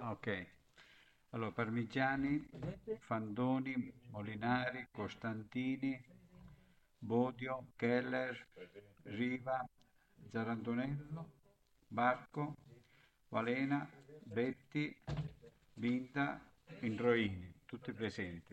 Ok. Allora, Parmigiani, Fandoni, Molinari, Costantini, Bodio, Keller, Riva, Zarantonello, Barco, Valena, Betti, Binda, Indroini, tutti presenti.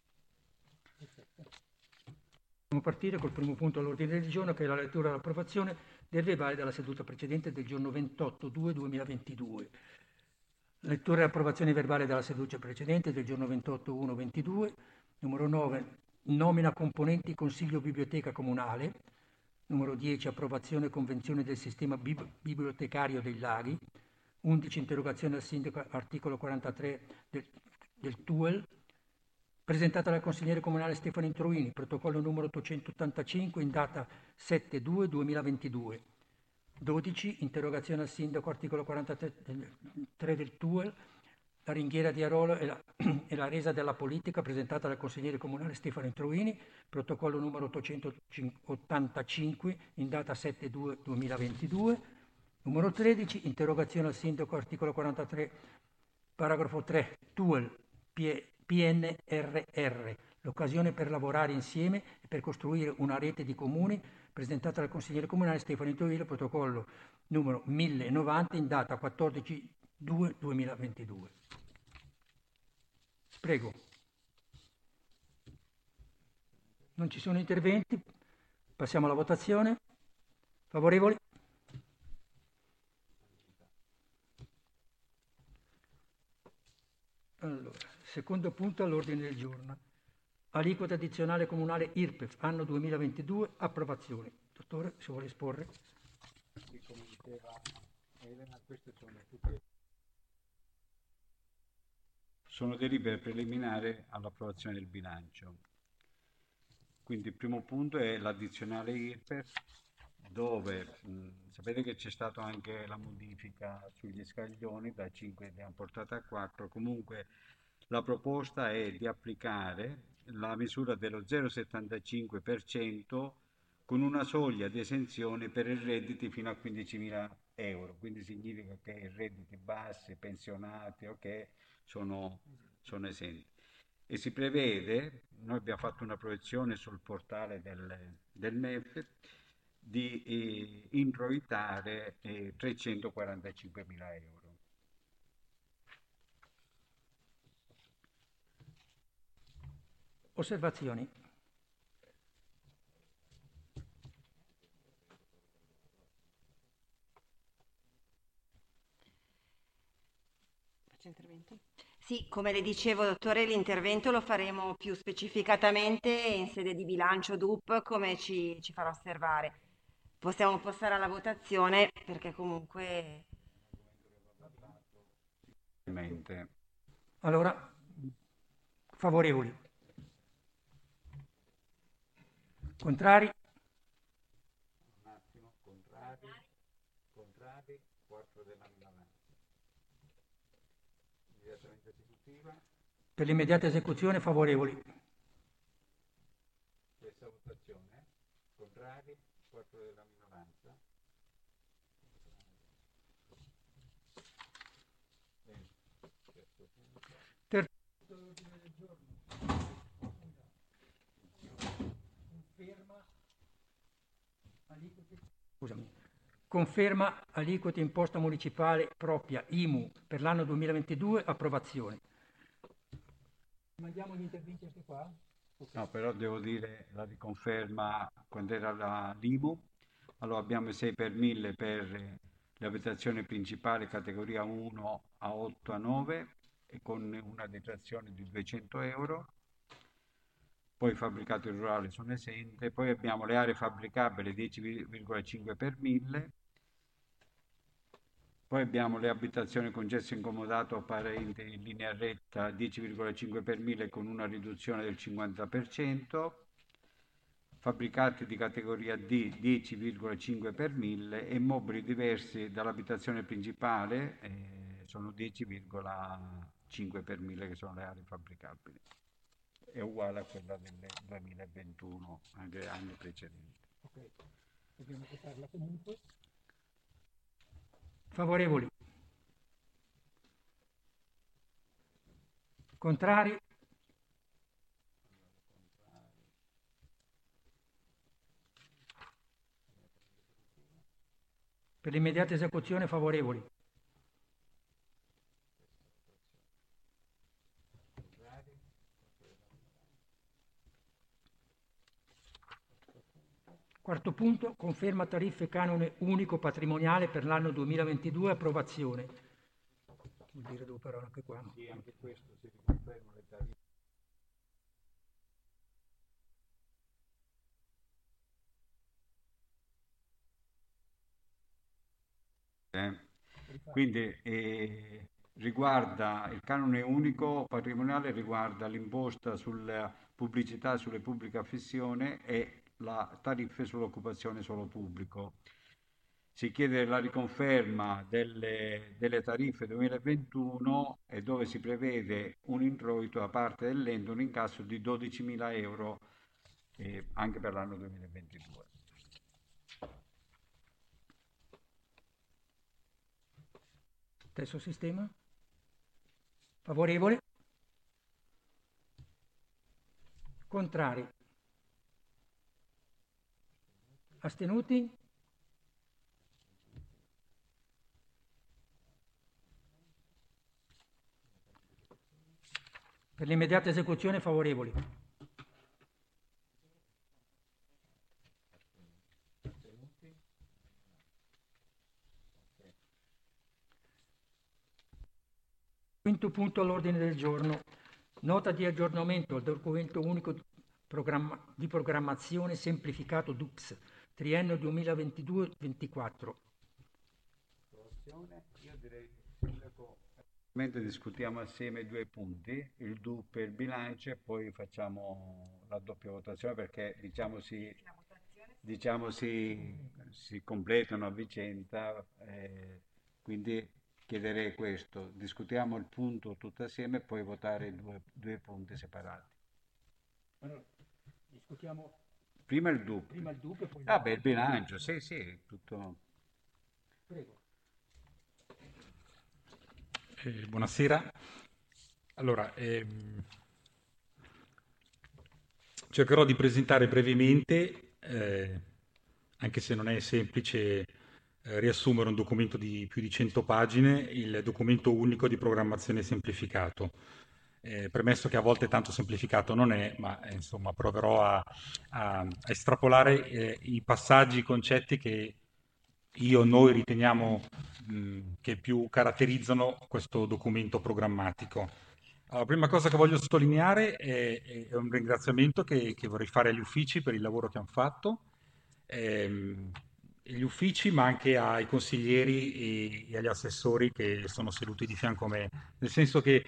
Possiamo partire col primo punto all'ordine del giorno, che è la lettura e l'approvazione del verbale della seduta precedente del giorno 28/2/2022. Lettura e approvazione verbale della seduta precedente del giorno 28/1/22. Numero 9, nomina componenti Consiglio Biblioteca Comunale. Numero 10, approvazione convenzione del sistema bibliotecario dei laghi. 11, interrogazione al sindaco, articolo 43 del TUEL, presentata dal consigliere comunale Stefano Intruini, protocollo numero 885 in data 7/2/2022. 12, interrogazione al sindaco, articolo 43 del TUEL, la ringhiera di Arolo e la resa della politica, presentata dal consigliere comunale Stefano Intruini, protocollo numero 885 in data 7/2/2022. Numero 13, interrogazione al sindaco, articolo 43, paragrafo 3, TUEL, PNRR, l'occasione per lavorare insieme e per costruire una rete di comuni, presentata dal consigliere comunale Stefano Intruini, protocollo numero 1090 in data 14/2/2022. Prego. Non ci sono interventi. Passiamo alla votazione. Favorevoli? Allora, secondo punto all'ordine del giorno. Aliquota addizionale comunale IRPEF, anno 2022, approvazione. Dottore, se vuole esporre. Sì, come diceva Elena, queste sono delibere preliminari all'approvazione del bilancio. Quindi il primo punto è l'addizionale IRPEF, dove sapete che c'è stata anche la modifica sugli scaglioni, da 5 li hanno portata a 4. Comunque la proposta è di applicare la misura dello 0,75% con una soglia di esenzione per i redditi fino a 15.000 euro. Quindi significa che i redditi bassi, pensionati, ok, sono esenti. E si prevede, noi abbiamo fatto una proiezione sul portale del MEF, di introitare 345 mila euro. Osservazioni? Faccio intervento? Sì, come le dicevo, dottore, l'intervento lo faremo più specificatamente in sede di bilancio DUP, come ci farà osservare. Possiamo passare alla votazione perché comunque Mente. Allora, favorevoli? Contrari? Un attimo, contrari, 4 della minoranza. Immediatamente esecutiva, Per l'immediata esecuzione favorevoli? stessa votazione, contrari, 4 della minoranza. Bene, terzo punto. Terzo ordine del giorno. Conferma aliquote. Scusami. Conferma aliquote imposta municipale propria IMU per l'anno 2022, approvazione. Mandiamo gli interventi anche qua? Okay. No, però devo dire la riconferma quando era l'IMU. Allora abbiamo i 6 per 1000 per le abitazioni principali categoria 1 a 8 a 9 e con una detrazione di 200 euro. Poi i fabbricati rurali sono esente. Poi abbiamo le aree fabbricabili 10,5 per 1000. Poi abbiamo le abitazioni con gesso incomodato apparente in linea retta 10,5 per 1000 con una riduzione del 50%, fabbricati di categoria D 10,5 per 1000 e mobili diversi dall'abitazione principale sono 10,5 per 1000 che sono le aree fabbricabili. È uguale a quella del 2021, anche anni precedenti. Ok, dobbiamo votarla comunque. Favorevoli? Contrari? Per l'immediata esecuzione favorevoli. Quarto punto, conferma tariffe canone unico patrimoniale per l'anno 2022, approvazione. Vuol dire due parole anche qua. Sì, anche questo si riconferma le tariffe. Quindi riguarda il canone unico patrimoniale, riguarda l'imposta sulla pubblicità sulle pubbliche affissioni e la tariffe sull'occupazione solo pubblico. Si chiede la riconferma delle tariffe 2021 e dove si prevede un introito da parte dell'ente, un incasso di 12.000 euro anche per l'anno 2022. Stesso sistema? Favorevoli? Contrari? Astenuti? Per l'immediata esecuzione favorevoli. Quinto punto all'ordine del giorno. Nota di aggiornamento al documento unico di programmazione semplificato DUPS, triennio 2022-24. Io direi che discutiamo assieme due punti, il DUP e il bilancio, e poi facciamo la doppia votazione perché si completano a vicenda, quindi chiederei questo, discutiamo il punto tutto assieme e poi votare due punti separati. Allora, discutiamo Prima il DUP. prima il dubbio e poi Vabbè, il bilancio, sì, tutto. Prego. Buonasera. Allora, cercherò di presentare brevemente, anche se non è semplice, riassumere un documento di più di 100 pagine, il documento unico di programmazione semplificato. Premesso che a volte tanto semplificato non è, ma insomma proverò a estrapolare i passaggi, i concetti che noi riteniamo che più caratterizzano questo documento programmatico. La prima cosa che voglio sottolineare è un ringraziamento che vorrei fare agli uffici per il lavoro che hanno fatto, gli uffici ma anche ai consiglieri e agli assessori che sono seduti di fianco a me, nel senso che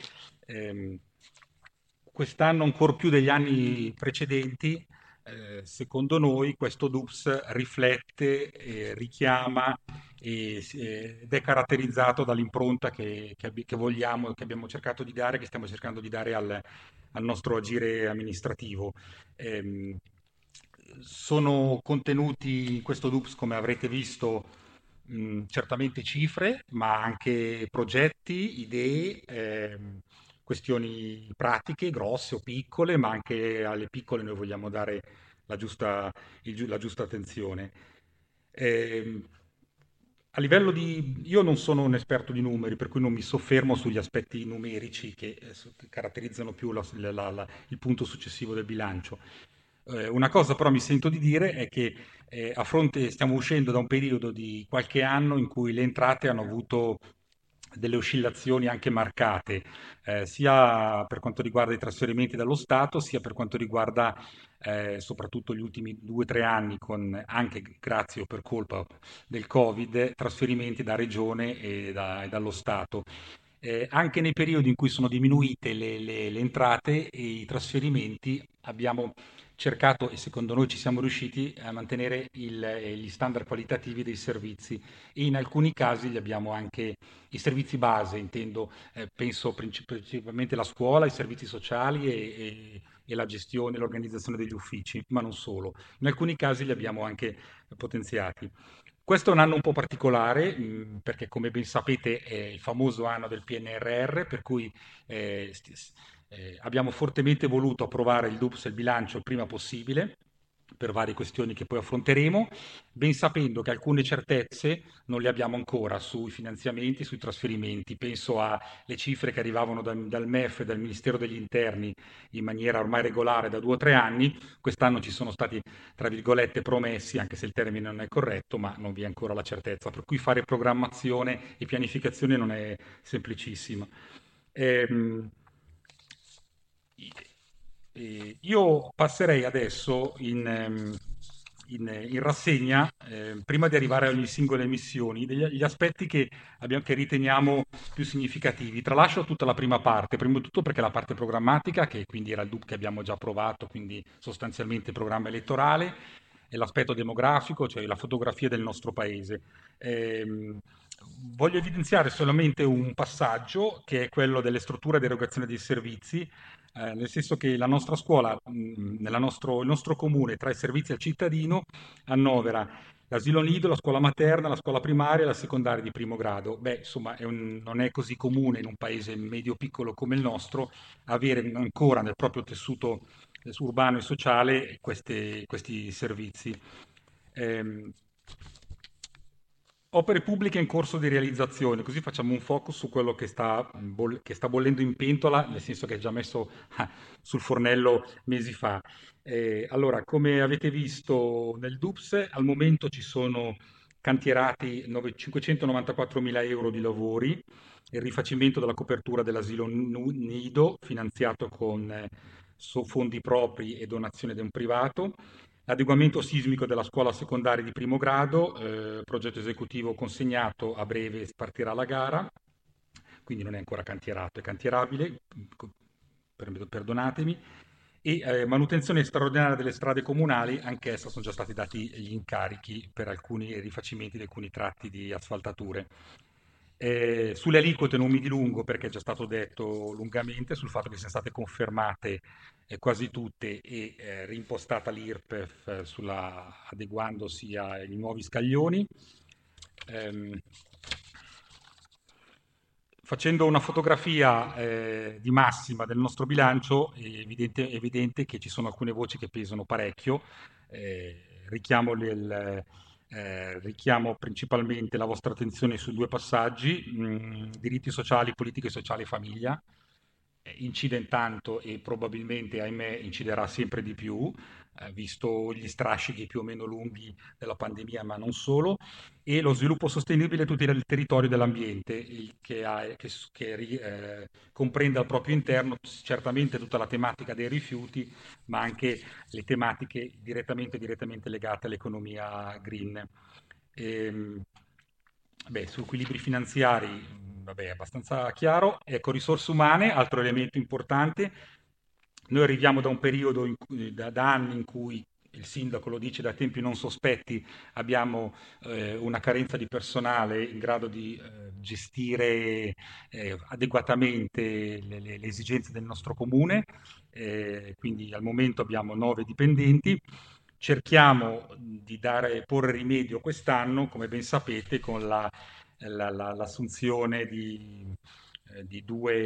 quest'anno ancor più degli anni precedenti, secondo noi questo DUPS riflette, richiama ed è caratterizzato dall'impronta che vogliamo, che abbiamo cercato di dare, che stiamo cercando di dare al nostro agire amministrativo. Sono contenuti in questo DUPS, come avrete visto, certamente cifre, ma anche progetti, idee, questioni pratiche, grosse o piccole, ma anche alle piccole noi vogliamo dare la giusta attenzione. A livello io non sono un esperto di numeri, per cui non mi soffermo sugli aspetti numerici che caratterizzano più il punto successivo del bilancio. Una cosa però mi sento di dire è che stiamo uscendo da un periodo di qualche anno in cui le entrate hanno avuto delle oscillazioni anche marcate, sia per quanto riguarda i trasferimenti dallo Stato, sia per quanto riguarda soprattutto gli ultimi 2 o 3 anni, con anche grazie o per colpa del Covid, trasferimenti da regione e dallo Stato. Anche nei periodi in cui sono diminuite le entrate e i trasferimenti abbiamo cercato, e secondo noi ci siamo riusciti, a mantenere gli standard qualitativi dei servizi, e in alcuni casi li abbiamo anche, i servizi base, intendo, penso principalmente alla scuola, ai servizi sociali e la gestione, l'organizzazione degli uffici, ma non solo. In alcuni casi li abbiamo anche potenziati. Questo è un anno un po' particolare, perché come ben sapete è il famoso anno del PNRR, per cui Abbiamo fortemente voluto approvare il DUPS e il bilancio il prima possibile, per varie questioni che poi affronteremo, ben sapendo che alcune certezze non le abbiamo ancora sui finanziamenti, sui trasferimenti. Penso alle cifre che arrivavano dal MEF e dal Ministero degli Interni in maniera ormai regolare da 2 o 3 anni. Quest'anno ci sono stati, tra virgolette, promessi, anche se il termine non è corretto, ma non vi è ancora la certezza. Per cui fare programmazione e pianificazione non è semplicissimo. Ehm, io passerei adesso in rassegna, prima di arrivare alle singole missioni, degli aspetti che riteniamo più significativi. Tralascio tutta la prima parte, prima di tutto perché la parte programmatica, che quindi era il DUP che abbiamo già approvato, quindi sostanzialmente programma elettorale, e l'aspetto demografico, cioè la fotografia del nostro paese. Ehm, Voglio evidenziare solamente un passaggio che è quello delle strutture di erogazione dei servizi, nel senso che la nostra scuola, il nostro comune tra i servizi al cittadino annovera l'asilo nido, la scuola materna, la scuola primaria e la secondaria di primo grado. Beh, insomma, non è così comune in un paese medio-piccolo come il nostro avere ancora nel proprio tessuto urbano e sociale questi servizi. Ehm, Opere pubbliche in corso di realizzazione, così facciamo un focus su quello che sta bollendo in pentola, nel senso che è già messo sul fornello mesi fa. Allora, come avete visto nel DUPS, al momento ci sono cantierati 594 mila euro di lavori, il rifacimento della copertura dell'asilo nido, finanziato con fondi propri e donazione di un privato, l'adeguamento sismico della scuola secondaria di primo grado, progetto esecutivo consegnato, a breve partirà la gara, quindi non è ancora cantierato, è cantierabile, perdonatemi. E manutenzione straordinaria delle strade comunali, anch'essa sono già stati dati gli incarichi per alcuni rifacimenti di alcuni tratti di asfaltature. Sulle aliquote non mi dilungo perché è già stato detto lungamente sul fatto che siano state confermate quasi tutte e reimpostata l'IRPEF adeguandosi ai nuovi scaglioni. Ehm, Facendo una fotografia di massima del nostro bilancio, è evidente che ci sono alcune voci che pesano parecchio. Richiamo principalmente la vostra attenzione su due passaggi: diritti sociali, politiche sociali e famiglia. Incide intanto e probabilmente, ahimè, inciderà sempre di più, visto gli strascichi più o meno lunghi della pandemia, ma non solo, e lo sviluppo sostenibile e tutela del territorio e dell'ambiente, che comprende al proprio interno certamente tutta la tematica dei rifiuti, ma anche le tematiche direttamente legate all'economia green. Ehm, Su equilibri finanziari, vabbè, è abbastanza chiaro. Ecco, risorse umane, altro elemento importante. Noi arriviamo da un periodo, da anni in cui il sindaco lo dice da tempi non sospetti, abbiamo una carenza di personale in grado di gestire adeguatamente le esigenze del nostro comune, quindi al momento abbiamo 9 dipendenti. Cerchiamo di porre rimedio quest'anno, come ben sapete, con l'assunzione di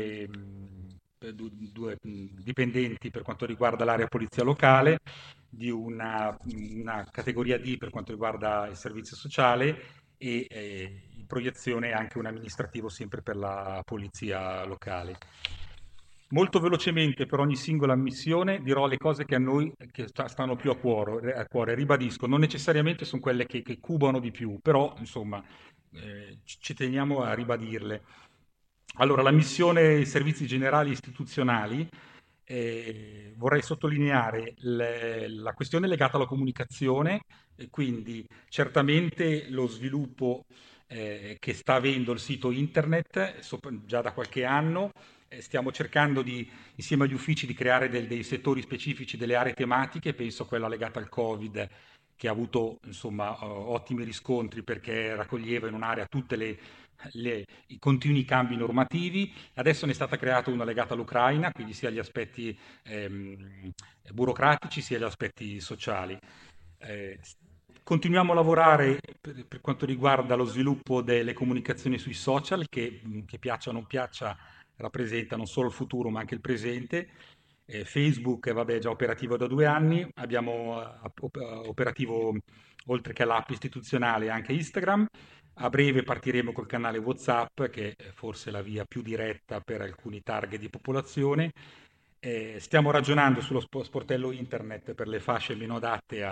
due dipendenti per quanto riguarda l'area polizia locale, di una categoria D per quanto riguarda il servizio sociale e in proiezione anche un amministrativo sempre per la polizia locale. Molto velocemente per ogni singola missione dirò le cose che a noi stanno più a cuore. Ribadisco, non necessariamente sono quelle che cubano di più, però insomma ci teniamo a ribadirle. Allora, la missione servizi generali istituzionali, vorrei sottolineare la questione legata alla comunicazione, e quindi certamente lo sviluppo che sta avendo il sito internet già da qualche anno. Stiamo cercando insieme agli uffici di creare dei settori specifici, delle aree tematiche, penso a quella legata al Covid, che ha avuto insomma ottimi riscontri perché raccoglieva in un'area tutte i continui cambi normativi. Adesso ne è stata creata una legata all'Ucraina, quindi sia gli aspetti burocratici sia gli aspetti sociali. Eh, Continuiamo a lavorare per quanto riguarda lo sviluppo delle comunicazioni sui social, che piaccia o non piaccia, rappresenta non solo il futuro ma anche il presente. Facebook, vabbè, è già operativo da 2 anni, abbiamo operativo oltre che all'app istituzionale anche Instagram. A breve partiremo col canale WhatsApp, che è forse la via più diretta per alcuni target di popolazione. Stiamo ragionando sullo sportello internet per le fasce meno adatte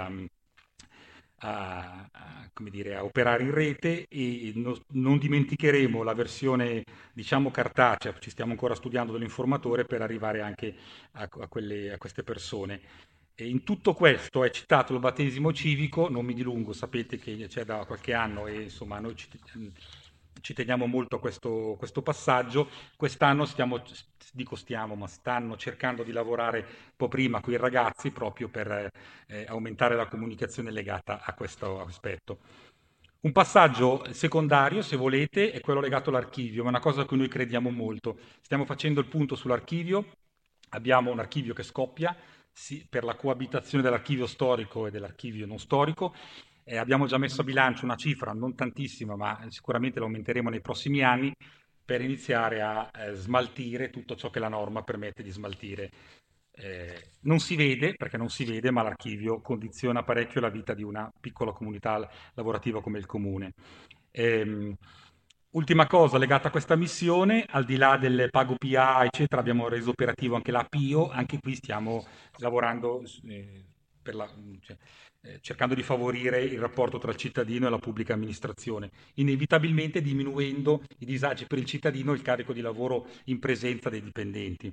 come dire, a operare in rete, e non dimenticheremo la versione, diciamo, cartacea. Ci stiamo ancora studiando dell'informatore per arrivare anche a queste persone. E in tutto questo è citato il battesimo civico, non mi dilungo, sapete che c'è da qualche anno e insomma noi ci teniamo molto a questo passaggio. Quest'anno ma stanno cercando di lavorare un po' prima con i ragazzi proprio per aumentare la comunicazione legata a questo aspetto. Un passaggio secondario, se volete, è quello legato all'archivio, ma è una cosa a cui noi crediamo molto. Stiamo facendo il punto sull'archivio, abbiamo un archivio che scoppia, sì, per la coabitazione dell'archivio storico e dell'archivio non storico. Abbiamo già messo a bilancio una cifra, non tantissima, ma sicuramente la aumenteremo nei prossimi anni, per iniziare a smaltire tutto ciò che la norma permette di smaltire. Non si vede, perché non si vede, ma l'archivio condiziona parecchio la vita di una piccola comunità lavorativa come il comune. Ehm, Ultima cosa legata a questa missione, al di là del pago PA, eccetera, abbiamo reso operativo anche la PIO. Anche qui stiamo lavorando per cioè, cercando di favorire il rapporto tra il cittadino e la pubblica amministrazione, inevitabilmente diminuendo i disagi per il cittadino e il carico di lavoro in presenza dei dipendenti.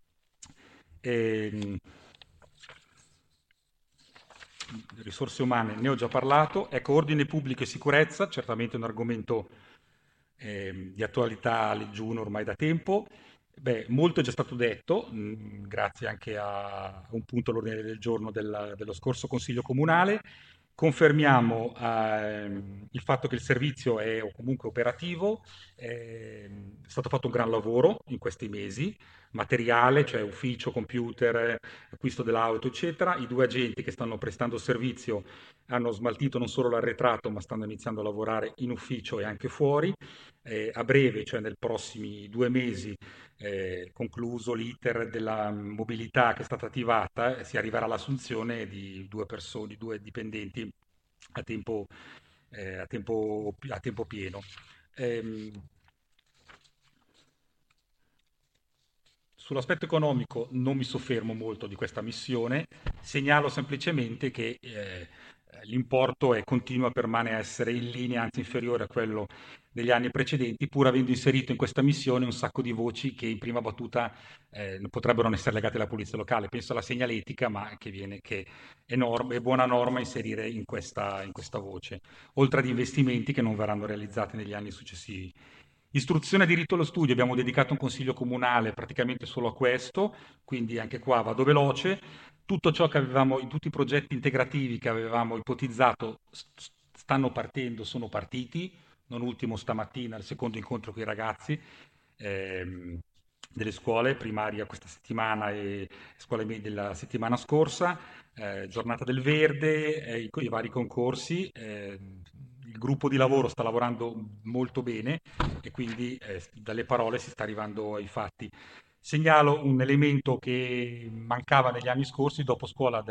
Ehm, Risorse umane, ne ho già parlato. Ecco, ordine pubblico e sicurezza, certamente un argomento di attualità a Leggiuno ormai da tempo. Beh, molto è già stato detto, grazie anche a un punto all'ordine del giorno dello scorso Consiglio Comunale. Confermiamo il fatto che il servizio è o comunque operativo. È stato fatto un gran lavoro in questi mesi, materiale, cioè ufficio, computer, acquisto dell'auto, eccetera. I due agenti che stanno prestando servizio hanno smaltito non solo l'arretrato, ma stanno iniziando a lavorare in ufficio e anche fuori. A breve, cioè nei prossimi 2 mesi, concluso l'iter della mobilità che è stata attivata, si arriverà all'assunzione di 2 persone, di 2 dipendenti a tempo, a tempo pieno. Ehm, Sull'aspetto economico non mi soffermo molto di questa missione, segnalo semplicemente che l'importo continua a permanere a essere in linea, anzi inferiore a quello degli anni precedenti, pur avendo inserito in questa missione un sacco di voci che in prima battuta potrebbero non essere legate alla polizia locale. Penso alla segnaletica, ma che è buona norma inserire in questa voce, oltre ad investimenti che non verranno realizzati negli anni successivi. Istruzione e diritto allo studio, abbiamo dedicato un consiglio comunale praticamente solo a questo, quindi anche qua vado veloce. Tutto ciò che avevamo, tutti i progetti integrativi che avevamo ipotizzato stanno partendo, sono partiti, non ultimo stamattina il secondo incontro con i ragazzi ehm, delle scuole primaria questa settimana e scuole medie della settimana scorsa, giornata del verde, i vari concorsi. Il gruppo di lavoro sta lavorando molto bene e quindi dalle parole si sta arrivando ai fatti. Segnalo un elemento che mancava negli anni scorsi, dopo scuola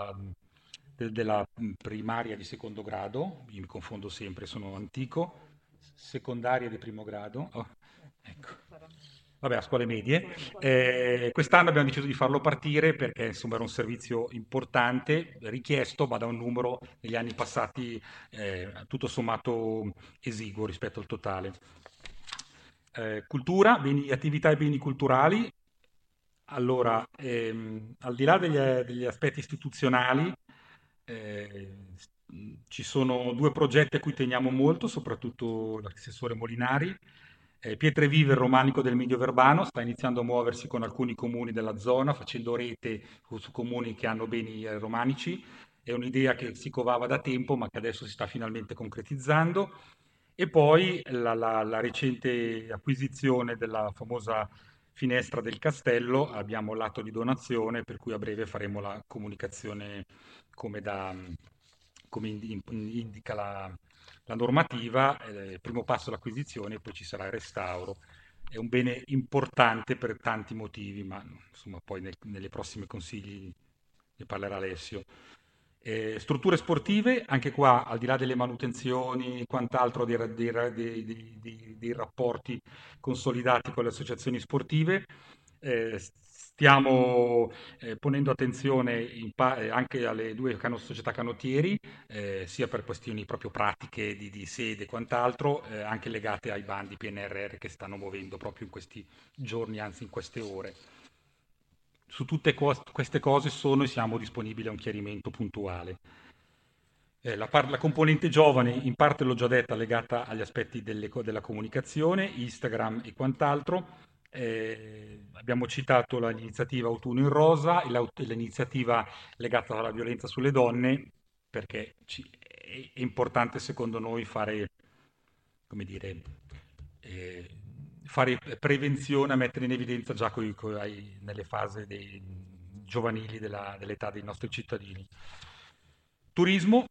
della primaria di secondo grado, io mi confondo sempre, sono antico, secondaria di primo grado, oh, ecco. Vabbè, a scuole medie. Quest'anno abbiamo deciso di farlo partire perché insomma era un servizio importante, richiesto, ma da un numero negli anni passati tutto sommato esiguo rispetto al totale. Cultura, attività e beni culturali. Allora, al di là degli aspetti istituzionali, eh, ci sono 2 progetti a cui teniamo molto, soprattutto l'assessore Molinari. Pietre Vive, il romanico del Medioverbano, sta iniziando a muoversi con alcuni comuni della zona, facendo rete su comuni che hanno beni romanici. È un'idea che si covava da tempo, ma che adesso si sta finalmente concretizzando. E poi la recente acquisizione della famosa finestra del castello, abbiamo l'atto di donazione, per cui a breve faremo la comunicazione come, come indica la normativa. Il primo passo è l'acquisizione, poi ci sarà il restauro è un bene importante per tanti motivi, ma insomma poi nelle prossime consigli ne parlerà Alessio. Strutture sportive, anche qua al di là delle manutenzioni e quant'altro dei rapporti consolidati con le associazioni sportive, stiamo ponendo attenzione anche alle due società canottieri, sia per questioni proprio pratiche di sede e quant'altro, anche legate ai bandi PNRR che stanno muovendo proprio in questi giorni, anzi in queste ore. Su tutte queste cose sono e siamo disponibili a un chiarimento puntuale. La componente giovane, in parte l'ho già detta, legata agli aspetti della comunicazione, Instagram e quant'altro. Abbiamo citato l'iniziativa Autunno in Rosa e l'iniziativa legata alla violenza sulle donne, perché è importante secondo noi fare, come dire, eh, fare prevenzione, a mettere in evidenza già nelle fasi giovanili dell'età dei nostri cittadini. Turismo,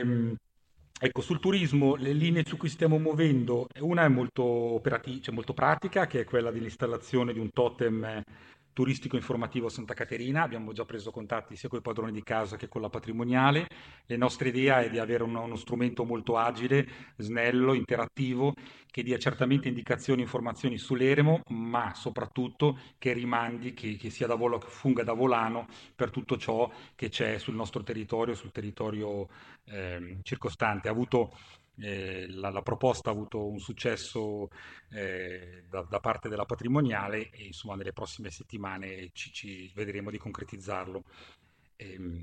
ecco, sul turismo le linee su cui stiamo muovendo, una è molto operativa, cioè molto pratica, che è quella dell'installazione di un totem turistico informativo a Santa Caterina. Abbiamo già preso contatti sia con i padroni di casa che con la patrimoniale. La nostra idea è di avere uno strumento molto agile, snello, interattivo, che dia certamente indicazioni e informazioni sull'eremo, ma soprattutto che rimandi, che sia che funga da volano per tutto ciò che c'è sul nostro territorio, sul territorio circostante. La proposta ha avuto un successo da parte della patrimoniale e insomma nelle prossime settimane ci vedremo di concretizzarlo. Ehm,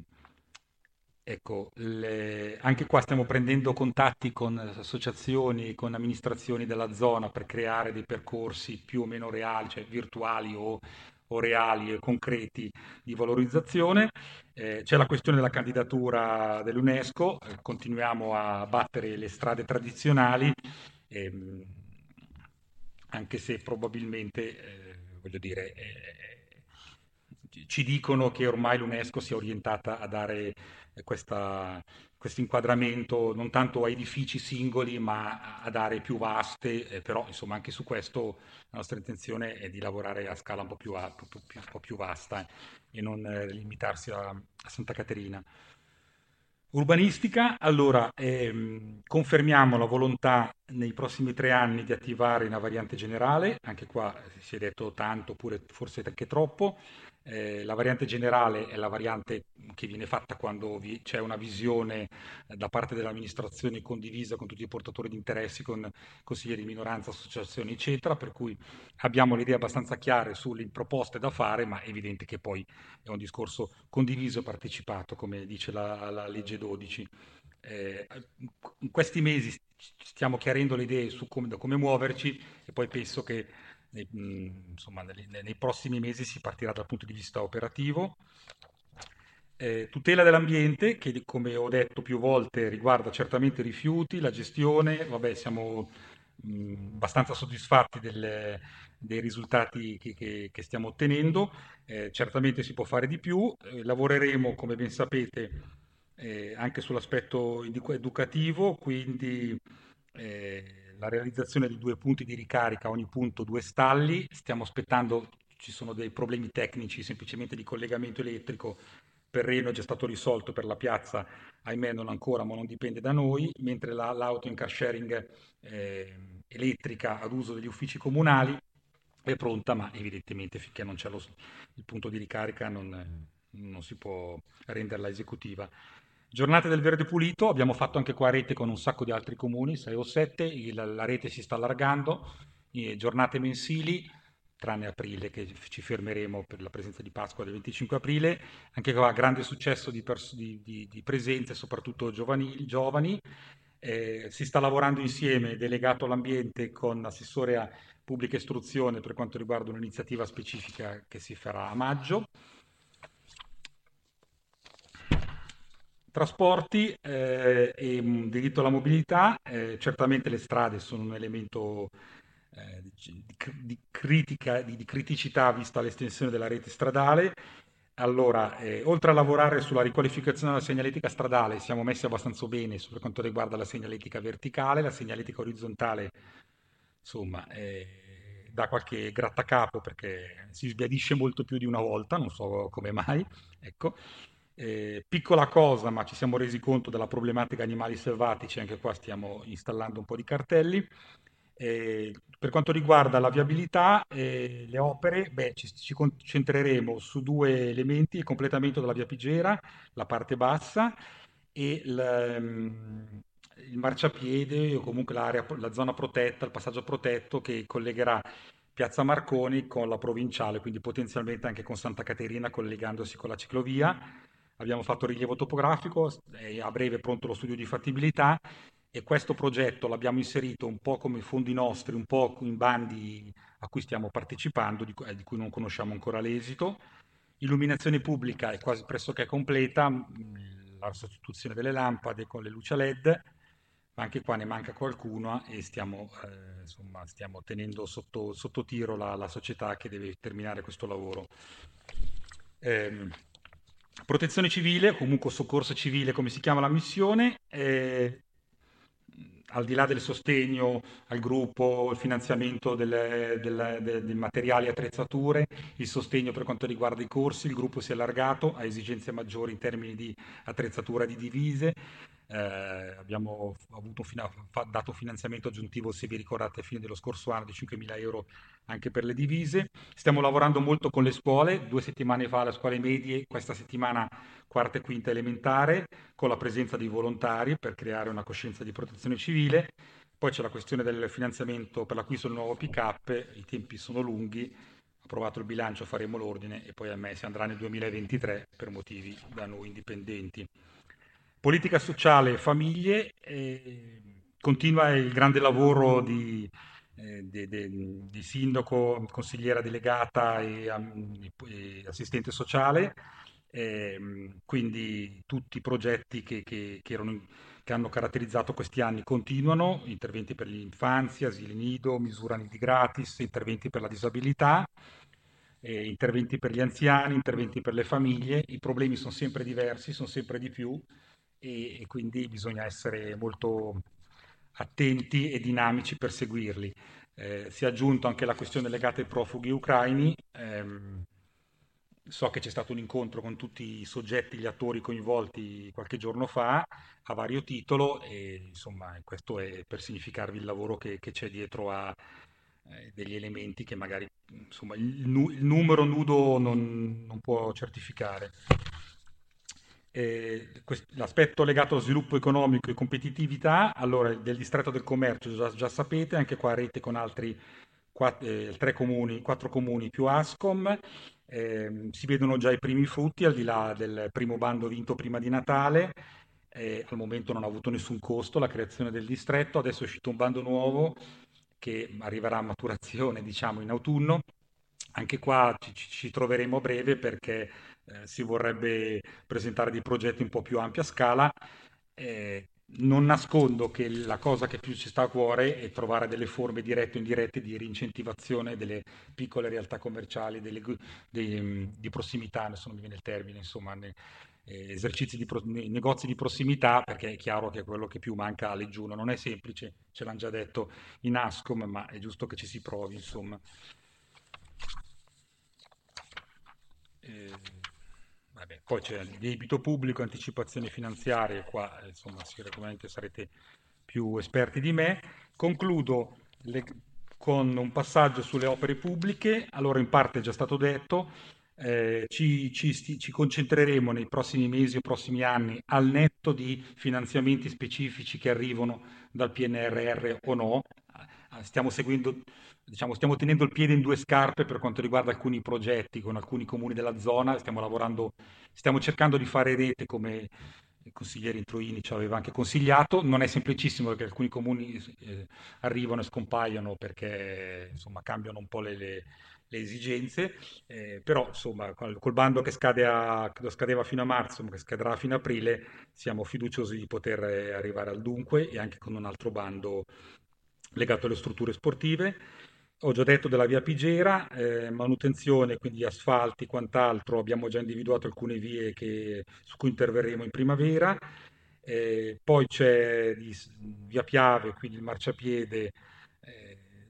Ecco, anche qua stiamo prendendo contatti con associazioni, con amministrazioni della zona per creare dei percorsi più o meno reali, cioè virtuali o reali e concreti di valorizzazione. C'è la questione della candidatura dell'UNESCO, continuiamo a battere le strade tradizionali, ehm, anche se probabilmente, voglio dire, ci dicono che ormai l'UNESCO si è orientata a dare questo inquadramento non tanto a edifici singoli, ma ad aree più vaste, però insomma anche su questo la nostra intenzione è di lavorare a scala un po' un po' più vasta e non limitarsi a Santa Caterina. Urbanistica, allora confermiamo la volontà nei prossimi 3 anni di attivare una variante generale, anche qua si è detto tanto, oppure forse anche troppo. La variante generale è la variante che viene fatta quando c'è una visione da parte dell'amministrazione condivisa con tutti i portatori di interessi, con consiglieri di minoranza, associazioni, eccetera, per cui abbiamo le idee abbastanza chiare sulle proposte da fare, ma è evidente che poi è un discorso condiviso e partecipato, come dice la legge 12. Eh, in questi mesi stiamo chiarendo le idee su da come muoverci e poi penso che insomma, nei prossimi mesi si partirà dal punto di vista operativo. Tutela dell'ambiente, che come ho detto più volte riguarda certamente i rifiuti, la gestione, vabbè, siamo abbastanza soddisfatti dei risultati che stiamo ottenendo, certamente si può fare di più, lavoreremo come ben sapete anche sull'aspetto educativo, quindi la realizzazione di 2 punti di ricarica, ogni punto 2 stalli, stiamo aspettando, ci sono dei problemi tecnici semplicemente di collegamento elettrico, per Reno è già stato risolto, per la piazza ahimè non ancora, ma non dipende da noi, mentre l'auto in car sharing elettrica ad uso degli uffici comunali è pronta, ma evidentemente finché non c'è il punto di ricarica non si può renderla esecutiva. Giornate del verde pulito, abbiamo fatto anche qua rete con un sacco di altri comuni, 6 o 7, la rete si sta allargando, giornate mensili, tranne aprile che ci fermeremo per la presenza di Pasqua del 25 aprile, anche qua grande successo di presenze, soprattutto giovani. Si sta lavorando insieme, delegato all'ambiente con assessore a pubblica istruzione per quanto riguarda un'iniziativa specifica che si farà a maggio. Trasporti e diritto alla mobilità, certamente le strade sono un elemento di criticità vista l'estensione della rete stradale. Allora, oltre a lavorare sulla riqualificazione della segnaletica stradale, siamo messi abbastanza bene per quanto riguarda la segnaletica verticale, la segnaletica orizzontale, insomma, dà qualche grattacapo perché si sbiadisce molto più di una volta, non so come mai, ecco. Piccola cosa, ma ci siamo resi conto della problematica animali selvatici, anche qua stiamo installando un po' di cartelli. Per quanto riguarda la viabilità, le opere, beh, ci concentreremo su due elementi: il completamento della via Pigera, la parte bassa, e il marciapiede o comunque la zona protetta, il passaggio protetto che collegherà Piazza Marconi con la provinciale, quindi potenzialmente anche con Santa Caterina collegandosi con la ciclovia. Abbiamo fatto rilievo topografico, è a breve pronto lo studio di fattibilità e questo progetto l'abbiamo inserito un po' come fondi nostri, un po' in bandi a cui stiamo partecipando, di cui non conosciamo ancora l'esito. Illuminazione pubblica è quasi pressoché completa, la sostituzione delle lampade con le luci a LED, ma anche qua ne manca qualcuna e insomma, stiamo tenendo sotto tiro la società che deve terminare questo lavoro. Ehm, Protezione civile, o comunque soccorso civile, come si chiama la missione, al di là del sostegno al gruppo, il finanziamento dei materiali e attrezzature, il sostegno per quanto riguarda i corsi, il gruppo si è allargato, ha esigenze maggiori in termini di attrezzatura di divise. Abbiamo dato finanziamento aggiuntivo, se vi ricordate, a fine dello scorso anno di 5.000 euro anche per le divise. Stiamo lavorando molto con le scuole, 2 settimane fa le scuole medie, questa settimana quarta e quinta elementare, con la presenza di volontari per creare una coscienza di protezione civile. Poi c'è la questione del finanziamento per l'acquisto del nuovo pick-up, i tempi sono lunghi, approvato il bilancio faremo l'ordine e poi a me si andrà nel 2023 per motivi da noi indipendenti. Politica sociale e famiglie, continua il grande lavoro di sindaco, consigliera delegata e assistente sociale, quindi tutti i progetti che hanno caratterizzato questi anni continuano: interventi per l'infanzia, asili nido, misura nidi gratis, interventi per la disabilità, interventi per gli anziani, interventi per le famiglie. I problemi sono sempre diversi, sono sempre di più e quindi bisogna essere molto attenti e dinamici per seguirli. Si è aggiunto anche la questione legata ai profughi ucraini. So che c'è stato un incontro con tutti i soggetti, gli attori coinvolti qualche giorno fa a vario titolo e insomma questo è per significarvi il lavoro che c'è dietro a degli elementi che magari insomma il numero nudo non può certificare. L'aspetto legato allo sviluppo economico e competitività, allora del distretto del commercio già sapete, anche qua a rete con altri 4 comuni più Ascom. Si vedono già i primi frutti al di là del primo bando vinto prima di Natale. Al momento non ha avuto nessun costo la creazione del distretto, adesso è uscito un bando nuovo che arriverà a maturazione, diciamo, in autunno. Anche qua ci troveremo a breve perché si vorrebbe presentare dei progetti un po' più ampia scala. Non nascondo che la cosa che più ci sta a cuore è trovare delle forme dirette o indirette di rincentivazione delle piccole realtà commerciali, di prossimità, adesso non mi viene il termine, insomma, esercizi negozi di prossimità, perché è chiaro che è quello che più manca a Leggiuno. Non è semplice, ce l'hanno già detto in Ascom, ma è giusto che ci si provi, insomma. Eh, Vabbè, poi c'è il debito pubblico, anticipazioni finanziarie, qua insomma sicuramente sarete più esperti di me. Concludo con un passaggio sulle opere pubbliche. Allora, in parte è già stato detto, ci concentreremo nei prossimi mesi o prossimi anni, al netto di finanziamenti specifici che arrivano dal PNRR o no. Stiamo seguendo, diciamo, stiamo tenendo il piede in due scarpe per quanto riguarda alcuni progetti con alcuni comuni della zona. Stiamo lavorando, stiamo cercando di fare rete, come il consigliere Introini ci aveva anche consigliato. Non è semplicissimo perché alcuni comuni arrivano e scompaiono perché insomma cambiano un po' le esigenze, però insomma col bando che scadeva fino a marzo, ma che scadrà fino a aprile, siamo fiduciosi di poter arrivare al dunque e anche con un altro bando legato alle strutture sportive. Ho già detto della via Pigera, manutenzione, quindi asfalti, quant'altro, abbiamo già individuato alcune vie su cui interverremo in primavera. Poi c'è via Piave, quindi il marciapiede,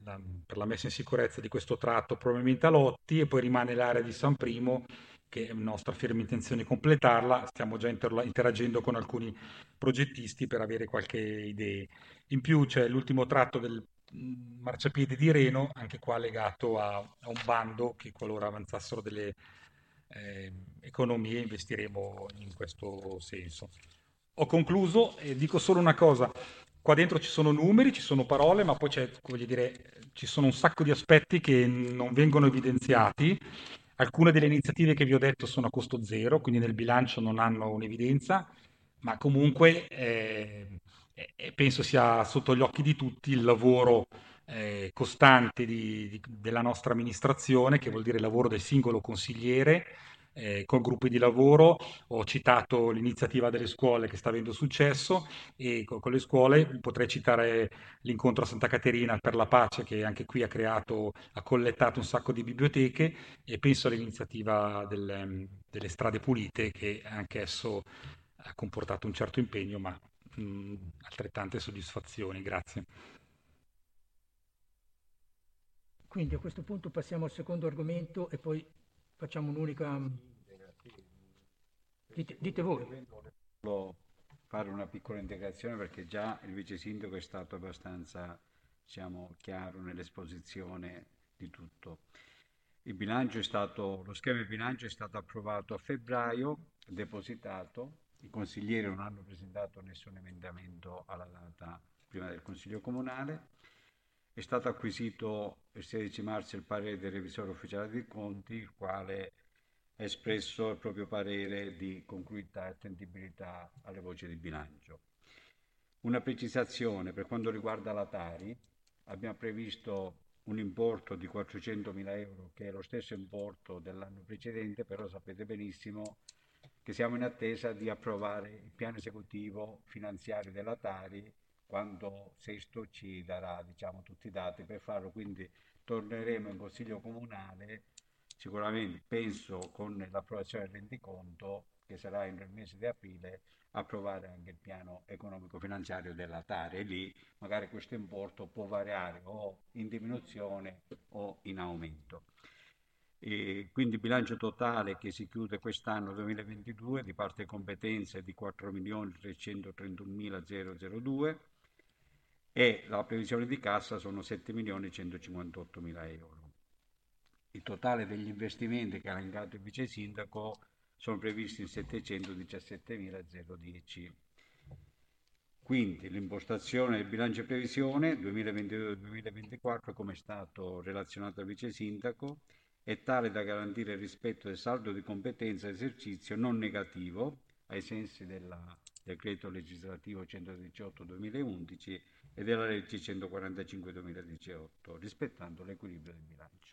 per la messa in sicurezza di questo tratto probabilmente a Lotti, e poi rimane l'area di San Primo, che è nostra ferma intenzione completarla. Stiamo già interagendo con alcuni progettisti per avere qualche idea. In più c'è l'ultimo tratto del marciapiede di Reno, anche qua legato a un bando che, qualora avanzassero delle economie, investiremo in questo senso. Ho concluso e dico solo una cosa: qua dentro ci sono numeri, ci sono parole, ma poi c'è, voglio dire, ci sono un sacco di aspetti che non vengono evidenziati. Alcune delle iniziative che vi ho detto sono a costo zero, quindi nel bilancio non hanno un'evidenza, ma comunque penso sia sotto gli occhi di tutti il lavoro costante della nostra amministrazione, che vuol dire il lavoro del singolo consigliere con gruppi di lavoro. Ho citato l'iniziativa delle scuole che sta avendo successo, e con le scuole potrei citare l'incontro a Santa Caterina per la pace, che anche qui ha collettato un sacco di biblioteche, e penso all'iniziativa delle strade pulite, che anche esso ha comportato un certo impegno, ma altrettante soddisfazioni. Grazie. Quindi a questo punto passiamo al secondo argomento e poi facciamo un'unica... Dite voi. Volevo fare una piccola integrazione, perché già il vice sindaco è stato abbastanza, diciamo, chiaro nell'esposizione di tutto. Lo schema di bilancio è stato approvato a febbraio, depositato. I consiglieri non hanno presentato nessun emendamento alla data prima del Consiglio Comunale. È stato acquisito il 16 marzo il parere del revisore ufficiale dei conti, il quale ha espresso il proprio parere di congruità e attendibilità alle voci di bilancio. Una precisazione per quanto riguarda la Tari: abbiamo previsto un importo di 400.000 euro, che è lo stesso importo dell'anno precedente, però sapete benissimo che siamo in attesa di approvare il piano esecutivo finanziario della Tari, quando Sesto ci darà, diciamo, tutti i dati per farlo. Quindi torneremo in Consiglio Comunale, sicuramente penso con l'approvazione del rendiconto, che sarà nel mese di aprile, approvare anche il piano economico finanziario della Tari, e lì magari questo importo può variare o in diminuzione o in aumento. E quindi il bilancio totale che si chiude quest'anno 2022 di parte competenze di 4.331.002, e la previsione di cassa sono 7.158.000 euro. Il totale degli investimenti che ha elencato il vice sindaco sono previsti in 717.010. Quindi l'impostazione del bilancio e previsione 2022-2024, come è stato relazionato al vice sindaco, è tale da garantire il rispetto del saldo di competenza esercizio non negativo, ai sensi del decreto legislativo 118-2011 e della legge 145-2018, rispettando l'equilibrio del bilancio.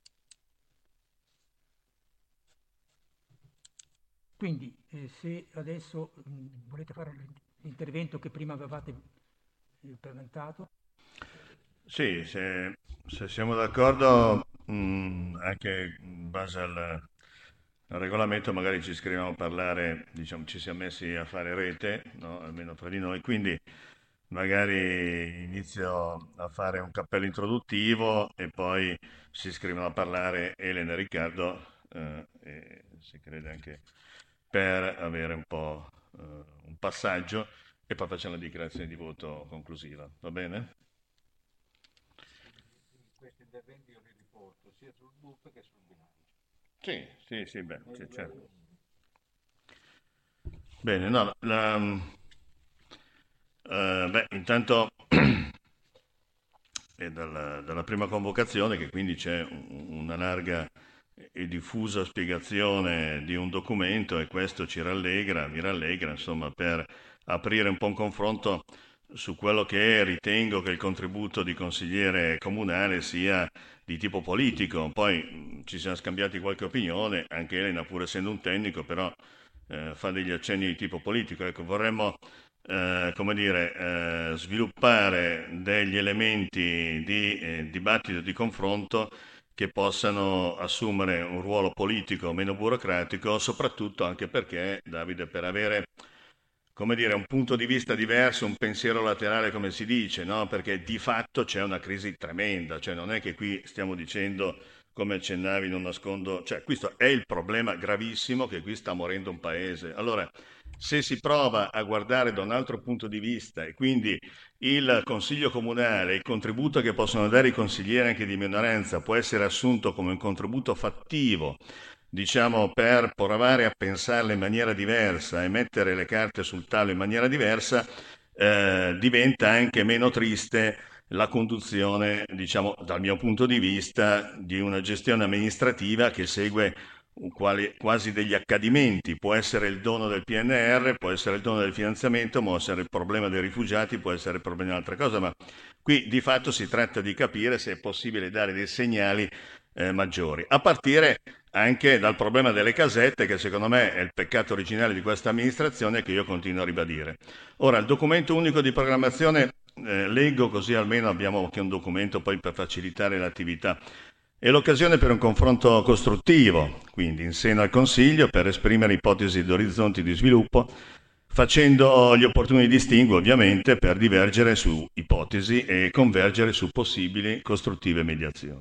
Quindi se adesso volete fare l'intervento che prima avevate presentato. Sì, se siamo d'accordo, anche in base al regolamento magari ci iscriviamo a parlare, diciamo, ci siamo messi a fare rete, no? Almeno tra di noi, quindi magari inizio a fare un cappello introduttivo e poi si iscrivono a parlare Elena e Riccardo, e si crede anche per avere un po' un passaggio, e poi facciamo la dichiarazione di voto conclusiva, va bene? Questi interventi io li riporto sia sul BUP che sul bilancio. Sì, beh, sì, certo. Bene, no, beh, intanto è dalla prima convocazione che quindi c'è una larga e diffusa spiegazione di un documento, e questo mi rallegra, insomma, per aprire un po' un confronto su quello che ritengo che il contributo di consigliere comunale sia di tipo politico. Poi ci siamo scambiati qualche opinione, anche Elena, pur essendo un tecnico, però fa degli accenni di tipo politico. Ecco, vorremmo come dire, sviluppare degli elementi di dibattito, di confronto, che possano assumere un ruolo politico meno burocratico, soprattutto anche perché, Davide, per avere come dire, un punto di vista diverso, un pensiero laterale, come si dice, no? Perché di fatto c'è una crisi tremenda, cioè non è che qui stiamo dicendo, come accennavi, non nascondo, cioè questo è il problema gravissimo, che qui sta morendo un paese. Allora, se si prova a guardare da un altro punto di vista e quindi il Consiglio Comunale, il contributo che possono dare i consiglieri anche di minoranza può essere assunto come un contributo fattivo, diciamo, per provare a pensarle in maniera diversa e mettere le carte sul tavolo in maniera diversa, diventa anche meno triste la conduzione, diciamo, dal mio punto di vista, di una gestione amministrativa che segue quasi degli accadimenti. Può essere il dono del PNR, può essere il dono del finanziamento, può essere il problema dei rifugiati, può essere il problema di un'altra cosa, ma qui di fatto si tratta di capire se è possibile dare dei segnali maggiori, a partire anche dal problema delle casette, che secondo me è il peccato originale di questa amministrazione, che io continuo a ribadire. Ora, il documento unico di programmazione, leggo così almeno abbiamo anche un documento poi per facilitare l'attività. È l'occasione per un confronto costruttivo, quindi in seno al Consiglio, per esprimere ipotesi di orizzonti di sviluppo, facendo gli opportuni distinguo ovviamente per divergere su ipotesi e convergere su possibili costruttive mediazioni.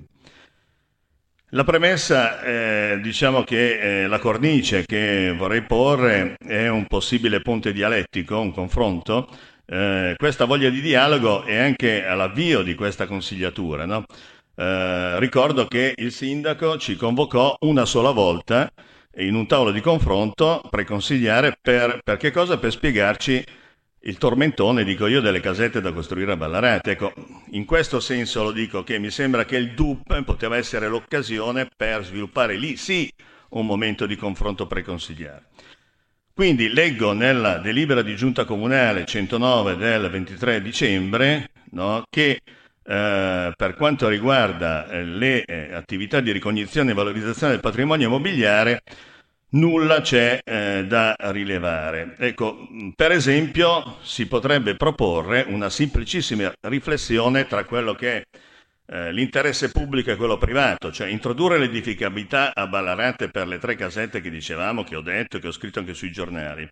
La premessa, diciamo che la cornice che vorrei porre è un possibile ponte dialettico, un confronto. Questa voglia di dialogo è anche all'avvio di questa consigliatura, no? Ricordo che il sindaco ci convocò una sola volta in un tavolo di confronto preconsigliare per che cosa? Per spiegarci il tormentone, dico io, delle casette da costruire a Ballarate. Ecco, in questo senso lo dico, che mi sembra che il DUP poteva essere l'occasione per sviluppare lì sì un momento di confronto preconsigliare. Quindi leggo nella delibera di giunta comunale 109 del 23 dicembre, no, che per quanto riguarda le attività di ricognizione e valorizzazione del patrimonio immobiliare, nulla c'è da rilevare. Ecco, per esempio, si potrebbe proporre una semplicissima riflessione tra quello che è l'interesse pubblico e quello privato, cioè introdurre l'edificabilità a Ballarate per le 3 casette che dicevamo, che ho detto, che ho scritto anche sui giornali.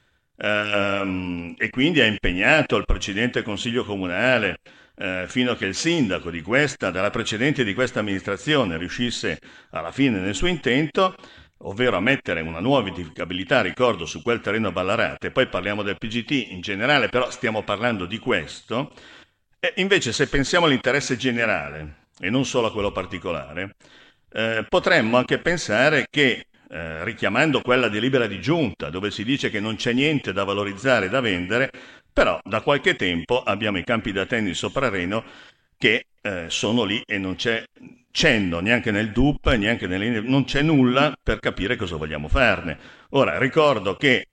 E quindi ha impegnato il precedente Consiglio Comunale fino a che il sindaco della precedente e di questa amministrazione riuscisse alla fine nel suo intento, ovvero a mettere una nuova edificabilità, ricordo, su quel terreno a Ballarate. Poi parliamo del PGT in generale, però stiamo parlando di questo. E invece, se pensiamo all'interesse generale e non solo a quello particolare, potremmo anche pensare che, richiamando quella delibera di giunta, dove si dice che non c'è niente da valorizzare e da vendere, però da qualche tempo abbiamo i campi da tennis sopra Reno che sono lì e non c'è cenno neanche nel DUP, non c'è nulla per capire cosa vogliamo farne. Ora, ricordo che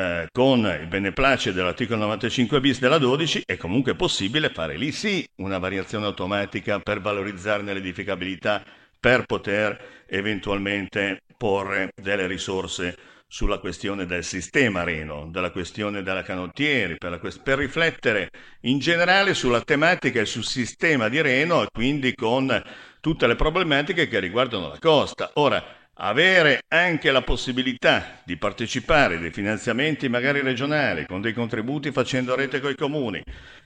con il beneplacito dell'articolo 95 bis della 12 è comunque possibile fare lì sì una variazione automatica per valorizzarne l'edificabilità, per poter eventualmente porre delle risorse sulla questione del sistema Reno, della questione della canottieri, per riflettere in generale sulla tematica e sul sistema di Reno, e quindi con tutte le problematiche che riguardano la costa. Ora, avere anche la possibilità di partecipare a dei finanziamenti magari regionali, con dei contributi, facendo rete con i comuni,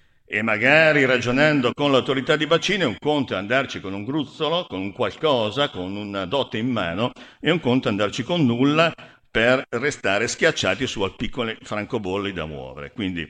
e magari ragionando con l'autorità di bacino, è un conto andarci con un gruzzolo, con un qualcosa, con una dote in mano, e un conto andarci con nulla per restare schiacciati su piccoli francobolli da muovere. Quindi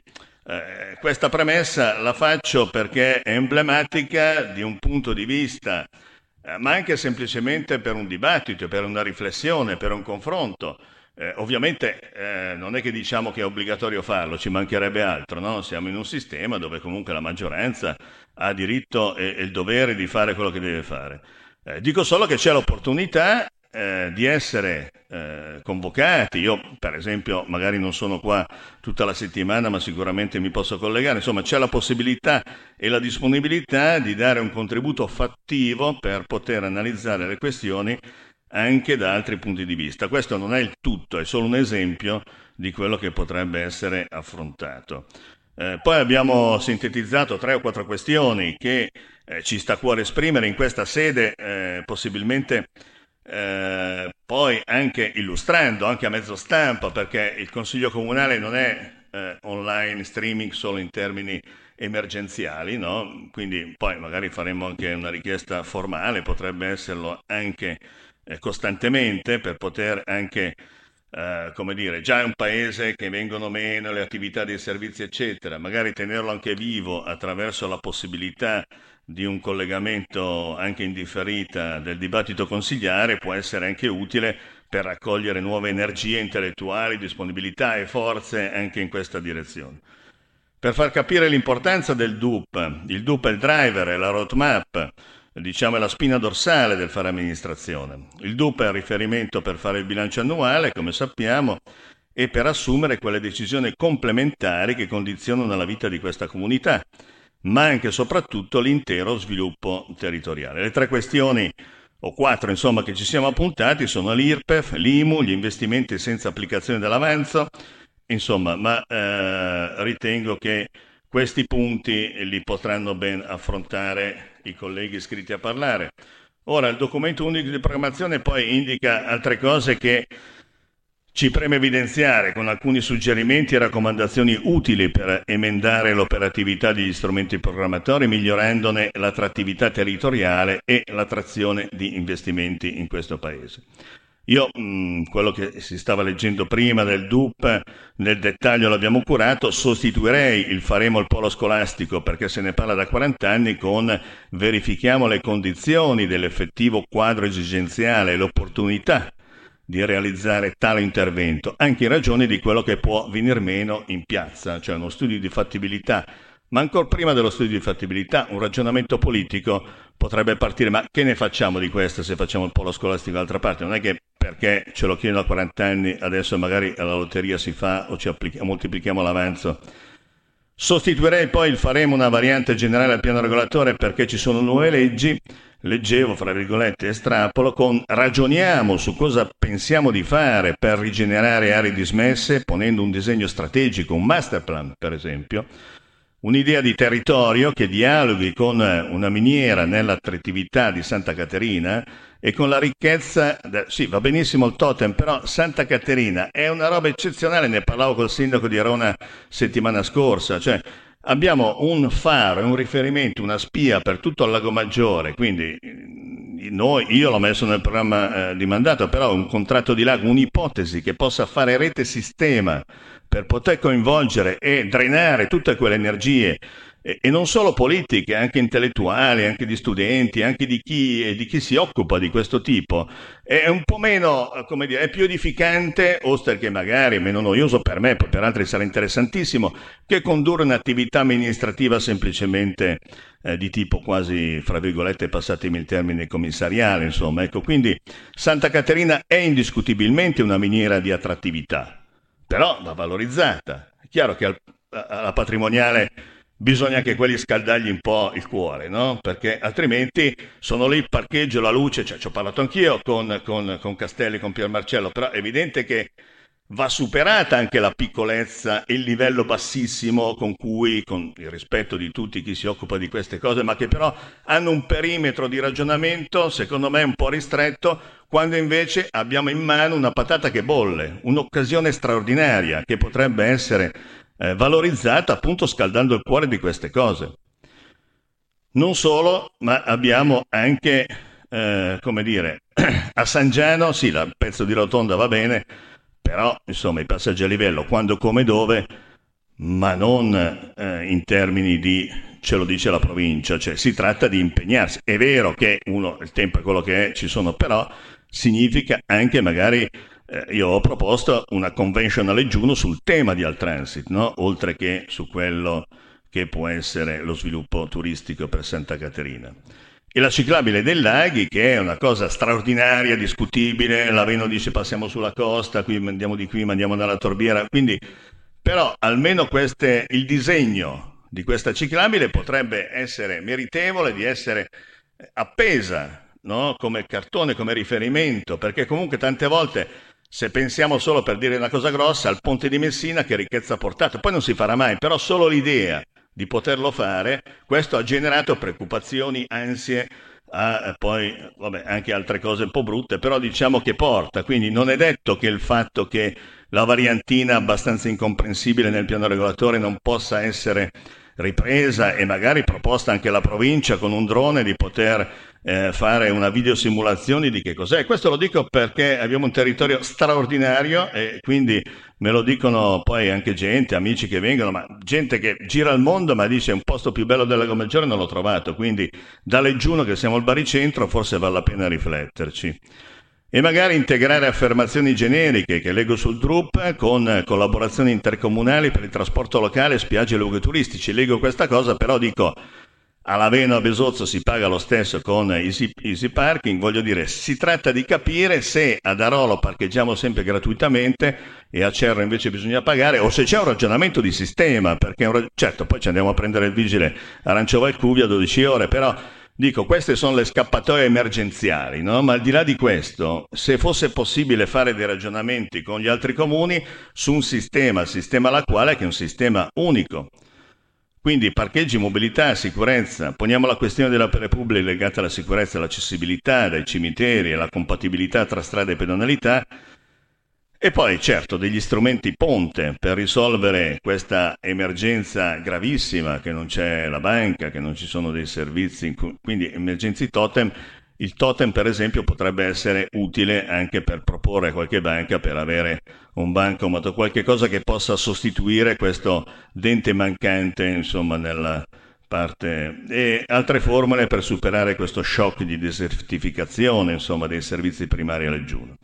questa premessa la faccio perché è emblematica di un punto di vista, ma anche semplicemente per un dibattito, per una riflessione, per un confronto. Ovviamente non è che diciamo che è obbligatorio farlo, ci mancherebbe altro, no? Siamo in un sistema dove comunque la maggioranza ha diritto e il dovere di fare quello che deve fare. Dico solo che c'è l'opportunità di essere convocati. Io, per esempio, magari non sono qua tutta la settimana, ma sicuramente mi posso collegare. Insomma, c'è la possibilità e la disponibilità di dare un contributo fattivo per poter analizzare le questioni anche da altri punti di vista. Questo non è il tutto, è solo un esempio di quello che potrebbe essere affrontato. Poi abbiamo sintetizzato 3 o 4 questioni che ci sta a cuore esprimere in questa sede, possibilmente poi anche illustrando anche a mezzo stampa, perché il Consiglio Comunale non è online, streaming solo in termini emergenziali, no? Quindi poi magari faremo anche una richiesta formale, potrebbe esserlo anche costantemente per poter anche, come dire, già è un paese che vengono meno le attività dei servizi, eccetera, magari tenerlo anche vivo attraverso la possibilità di un collegamento anche in differita del dibattito consigliare può essere anche utile per raccogliere nuove energie intellettuali, disponibilità e forze anche in questa direzione. Per far capire l'importanza del DUP, il DUP è il driver, è la roadmap, diciamo è la spina dorsale del fare amministrazione. Il DUP è il riferimento per fare il bilancio annuale, come sappiamo, e per assumere quelle decisioni complementari che condizionano la vita di questa comunità, ma anche e soprattutto l'intero sviluppo territoriale. Le tre questioni, o quattro insomma, che ci siamo appuntati sono l'IRPEF, l'IMU, gli investimenti senza applicazione dell'avanzo, insomma, ma ritengo che questi punti li potranno ben affrontare i colleghi iscritti a parlare. Ora, il documento unico di programmazione poi indica altre cose che ci preme evidenziare con alcuni suggerimenti e raccomandazioni utili per emendare l'operatività degli strumenti programmatori, migliorandone l'attrattività territoriale e l'attrazione di investimenti in questo Paese. Io quello che si stava leggendo prima del DUP, nel dettaglio l'abbiamo curato, sostituirei il faremo il polo scolastico perché se ne parla da 40 anni con verifichiamo le condizioni dell'effettivo quadro esigenziale e l'opportunità di realizzare tale intervento, anche in ragione di quello che può venir meno in piazza, cioè uno studio di fattibilità. Ma ancora prima dello studio di fattibilità, un ragionamento politico potrebbe partire, ma che ne facciamo di questo se facciamo il polo scolastico dall'altra parte? Non è che perché ce lo chiedono da 40 anni, adesso magari alla lotteria si fa o moltiplichiamo l'avanzo. Sostituirei poi il faremo una variante generale al piano regolatore perché ci sono nuove leggi, leggevo, fra virgolette, estrapolo, con ragioniamo su cosa pensiamo di fare per rigenerare aree dismesse, ponendo un disegno strategico, un master plan, per esempio, un'idea di territorio che dialoghi con una miniera nell'attrattività di Santa Caterina e con la ricchezza, sì, va benissimo il totem, però Santa Caterina è una roba eccezionale, ne parlavo col sindaco di Arona settimana scorsa, cioè abbiamo un faro, un riferimento, una spia per tutto il Lago Maggiore, quindi io l'ho messo nel programma di mandato, però un contratto di lago, un'ipotesi che possa fare rete sistema per poter coinvolgere e drenare tutte quelle energie e non solo politiche, anche intellettuali, anche di studenti, anche di chi si occupa di questo tipo, è un po' meno, come dire, è più edificante, oltre che magari meno noioso per me, poi per altri sarà interessantissimo, che condurre un'attività amministrativa semplicemente di tipo quasi, fra virgolette, passatemi il termine, commissariale, insomma. Ecco, quindi Santa Caterina è indiscutibilmente una miniera di attrattività, però va valorizzata. È chiaro che alla patrimoniale bisogna anche quelli scaldargli un po' il cuore, no? Perché altrimenti sono lì il parcheggio, la luce, cioè ci ho parlato anch'io con Castelli, con Pier Marcello, però è evidente che va superata anche la piccolezza e il livello bassissimo con cui, con il rispetto di tutti chi si occupa di queste cose, ma che però hanno un perimetro di ragionamento, secondo me, un po' ristretto, quando invece abbiamo in mano una patata che bolle, un'occasione straordinaria che potrebbe essere valorizzata appunto scaldando il cuore di queste cose. Non solo, ma abbiamo anche, come dire, a San Giano, sì, il pezzo di rotonda va bene, però insomma i passaggi a livello, quando, come, dove, ma non in termini di ce lo dice la provincia, cioè si tratta di impegnarsi. È vero che il tempo è quello che è, ci sono, però significa anche magari io ho proposto una convention a Leggiuno sul tema di Altransit, no? Oltre che su quello che può essere lo sviluppo turistico per Santa Caterina. E la ciclabile dei laghi, che è una cosa straordinaria, discutibile, l'Aveno dice passiamo sulla costa, qui andiamo di qui, ma andiamo dalla Torbiera, quindi però almeno il disegno di questa ciclabile potrebbe essere meritevole di essere appesa, no? Come cartone, come riferimento, perché comunque tante volte, se pensiamo solo, per dire una cosa grossa, al ponte di Messina, che ricchezza ha portato, poi non si farà mai, però solo l'idea di poterlo fare, questo ha generato preoccupazioni, ansie, poi vabbè, anche altre cose un po' brutte, però diciamo che porta, quindi non è detto che il fatto che la variantina abbastanza incomprensibile nel piano regolatore non possa essere ripresa e magari proposta anche alla provincia con un drone di poter fare una videosimulazione di che cos'è. Questo lo dico perché abbiamo un territorio straordinario e quindi me lo dicono poi anche gente, amici che vengono, ma gente che gira il mondo ma dice un posto più bello del Lago Maggiore non l'ho trovato, quindi da Leggiuno che siamo al baricentro forse vale la pena rifletterci. E magari integrare affermazioni generiche che leggo sul Drup con collaborazioni intercomunali per il trasporto locale, spiagge e luoghi turistici. Leggo questa cosa, però dico a Laveno a Besozzo si paga lo stesso con Easy Parking, voglio dire, si tratta di capire se ad Arolo parcheggiamo sempre gratuitamente e a Cerro invece bisogna pagare, o se c'è un ragionamento di sistema, perché certo poi ci andiamo a prendere il vigile Arancio Valcuvia 12 ore, però dico, queste sono le scappatoie emergenziali, no? Ma al di là di questo, se fosse possibile fare dei ragionamenti con gli altri comuni su un sistema, il sistema alla quale che è un sistema unico. Quindi parcheggi, mobilità, sicurezza, poniamo la questione delle opere pubbliche legata alla sicurezza, all'accessibilità dai cimiteri, alla compatibilità tra strada e pedonalità, e poi certo degli strumenti ponte per risolvere questa emergenza gravissima, che non c'è la banca, che non ci sono dei servizi, quindi emergenze totem. Il totem per esempio potrebbe essere utile anche per proporre a qualche banca per avere un bancomat o qualche cosa che possa sostituire questo dente mancante, insomma, nella parte, e altre formule per superare questo shock di desertificazione, insomma, dei servizi primari a Leggiuno.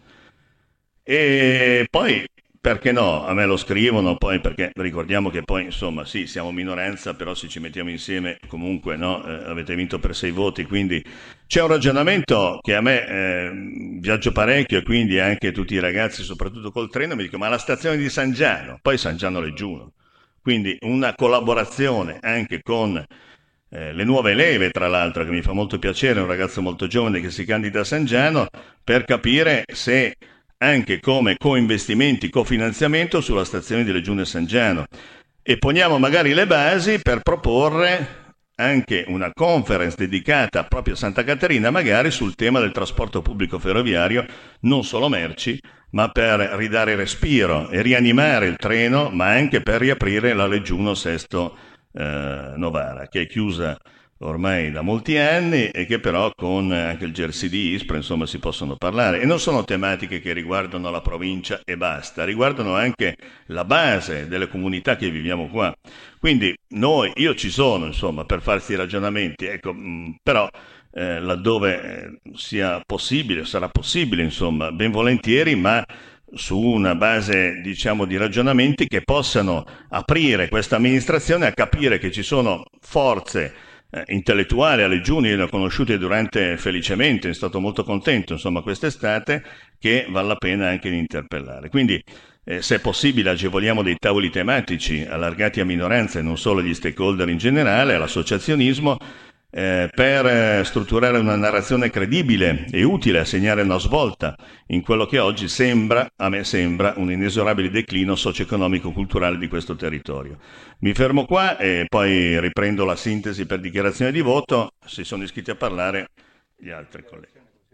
E poi, perché no? A me lo scrivono, poi perché ricordiamo che poi, insomma, sì, siamo minoranza, però se ci mettiamo insieme, comunque, no? Avete vinto per 6 voti, quindi c'è un ragionamento che a me viaggio parecchio e quindi anche tutti i ragazzi, soprattutto col treno, mi dicono, ma la stazione di San Giano, poi San Giano Leggiuno. Quindi una collaborazione anche con le nuove leve, tra l'altro, che mi fa molto piacere, un ragazzo molto giovane che si candida a San Giano, per capire se anche come co-investimenti, cofinanziamento sulla stazione di Leggiuno e San Giano. E poniamo magari le basi per proporre anche una conference dedicata proprio a Santa Caterina, magari sul tema del trasporto pubblico ferroviario, non solo merci, ma per ridare respiro e rianimare il treno, ma anche per riaprire la Leggiuno Sesto Novara, che è chiusa ormai da molti anni e che però con anche il Jersey di Ispra insomma si possono parlare, e non sono tematiche che riguardano la provincia e basta, riguardano anche la base delle comunità che viviamo qua. Quindi io ci sono insomma per farsi ragionamenti, ecco, però laddove sia possibile, sarà possibile insomma, ben volentieri, ma su una base, diciamo, di ragionamenti che possano aprire questa amministrazione a capire che ci sono forze intellettuali a Leggiuno, io ne ho conosciute durante felicemente, sono stato molto contento insomma quest'estate, che vale la pena anche di interpellare. Quindi se è possibile agevoliamo dei tavoli tematici allargati a minoranze e non solo agli stakeholder in generale, all'associazionismo, per strutturare una narrazione credibile e utile a segnare una svolta in quello che oggi a me sembra un inesorabile declino socio-economico-culturale di questo territorio. Mi fermo qua e poi riprendo la sintesi per dichiarazione di voto. Si sono iscritti a parlare gli altri colleghi.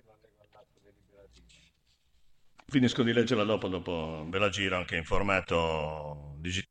Finisco di leggerla dopo ve la giro anche in formato digitale.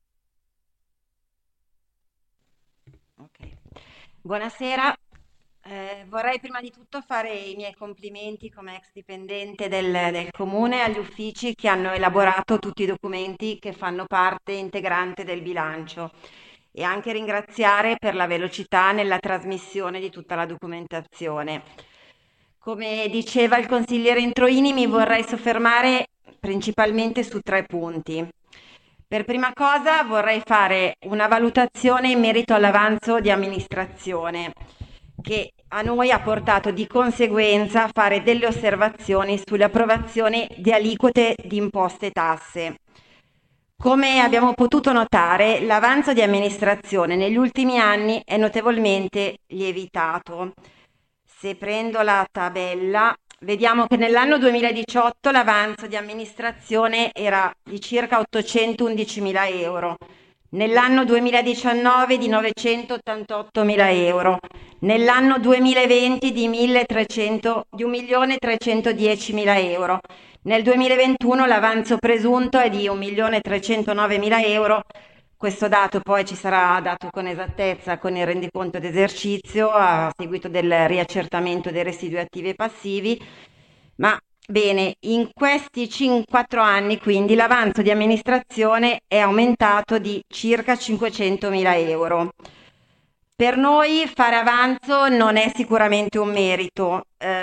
Ok. Buonasera, vorrei prima di tutto fare i miei complimenti come ex dipendente del Comune agli uffici che hanno elaborato tutti i documenti che fanno parte integrante del bilancio, e anche ringraziare per la velocità nella trasmissione di tutta la documentazione. Come diceva il consigliere Introini, mi vorrei soffermare principalmente su 3 punti. Per prima cosa vorrei fare una valutazione in merito all'avanzo di amministrazione, che a noi ha portato di conseguenza a fare delle osservazioni sulle approvazioni di aliquote di imposte e tasse. Come abbiamo potuto notare, l'avanzo di amministrazione negli ultimi anni è notevolmente lievitato. Se prendo la tabella, vediamo che nell'anno 2018 l'avanzo di amministrazione era di circa 811.000 euro, nell'anno 2019 di 988.000 euro, nell'anno 2020 di 1.310.000 euro, Nel 2021 l'avanzo presunto è di 1.309.000 euro. Questo dato poi ci sarà dato con esattezza con il rendiconto d'esercizio a seguito del riaccertamento dei residui attivi e passivi. Ma bene, in questi 4 anni quindi l'avanzo di amministrazione è aumentato di circa 500.000 euro. Per noi fare avanzo non è sicuramente un merito.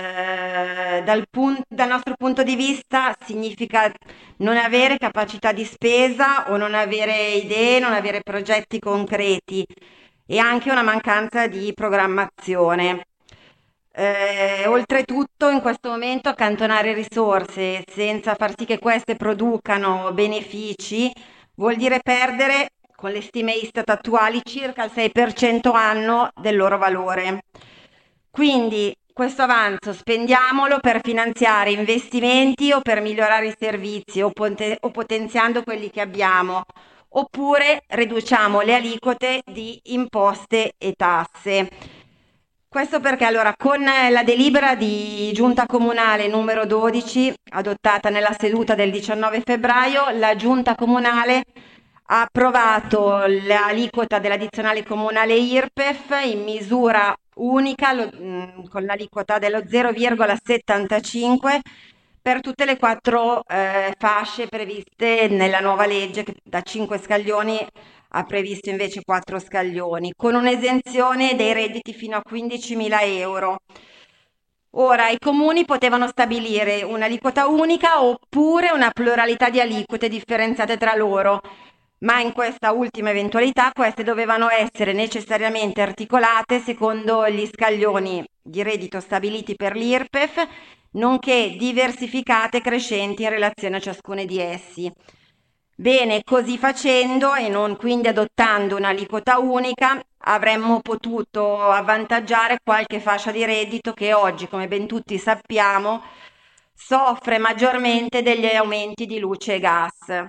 Dal nostro punto di vista significa non avere capacità di spesa o non avere idee, non avere progetti concreti e anche una mancanza di programmazione. Oltretutto, in questo momento accantonare risorse senza far sì che queste producano benefici vuol dire perdere, con le stime Istat attuali, circa il 6% anno del loro valore. Quindi questo avanzo spendiamolo per finanziare investimenti o per migliorare i servizi o potenziando quelli che abbiamo, oppure riduciamo le aliquote di imposte e tasse. Questo perché allora con la delibera di Giunta Comunale numero 12 adottata nella seduta del 19 febbraio, la Giunta Comunale ha approvato l'aliquota dell'addizionale comunale IRPEF in misura unica con l'aliquota dello 0,75 per tutte le 4 fasce previste nella nuova legge che da 5 scaglioni ha previsto invece 4 scaglioni, con un'esenzione dei redditi fino a 15.000 euro. Ora, i comuni potevano stabilire un'aliquota unica oppure una pluralità di aliquote differenziate tra loro, ma in questa ultima eventualità queste dovevano essere necessariamente articolate secondo gli scaglioni di reddito stabiliti per l'IRPEF, nonché diversificate e crescenti in relazione a ciascuno di essi. Bene, così facendo e non quindi adottando un'aliquota unica, avremmo potuto avvantaggiare qualche fascia di reddito che oggi, come ben tutti sappiamo, soffre maggiormente degli aumenti di luce e gas.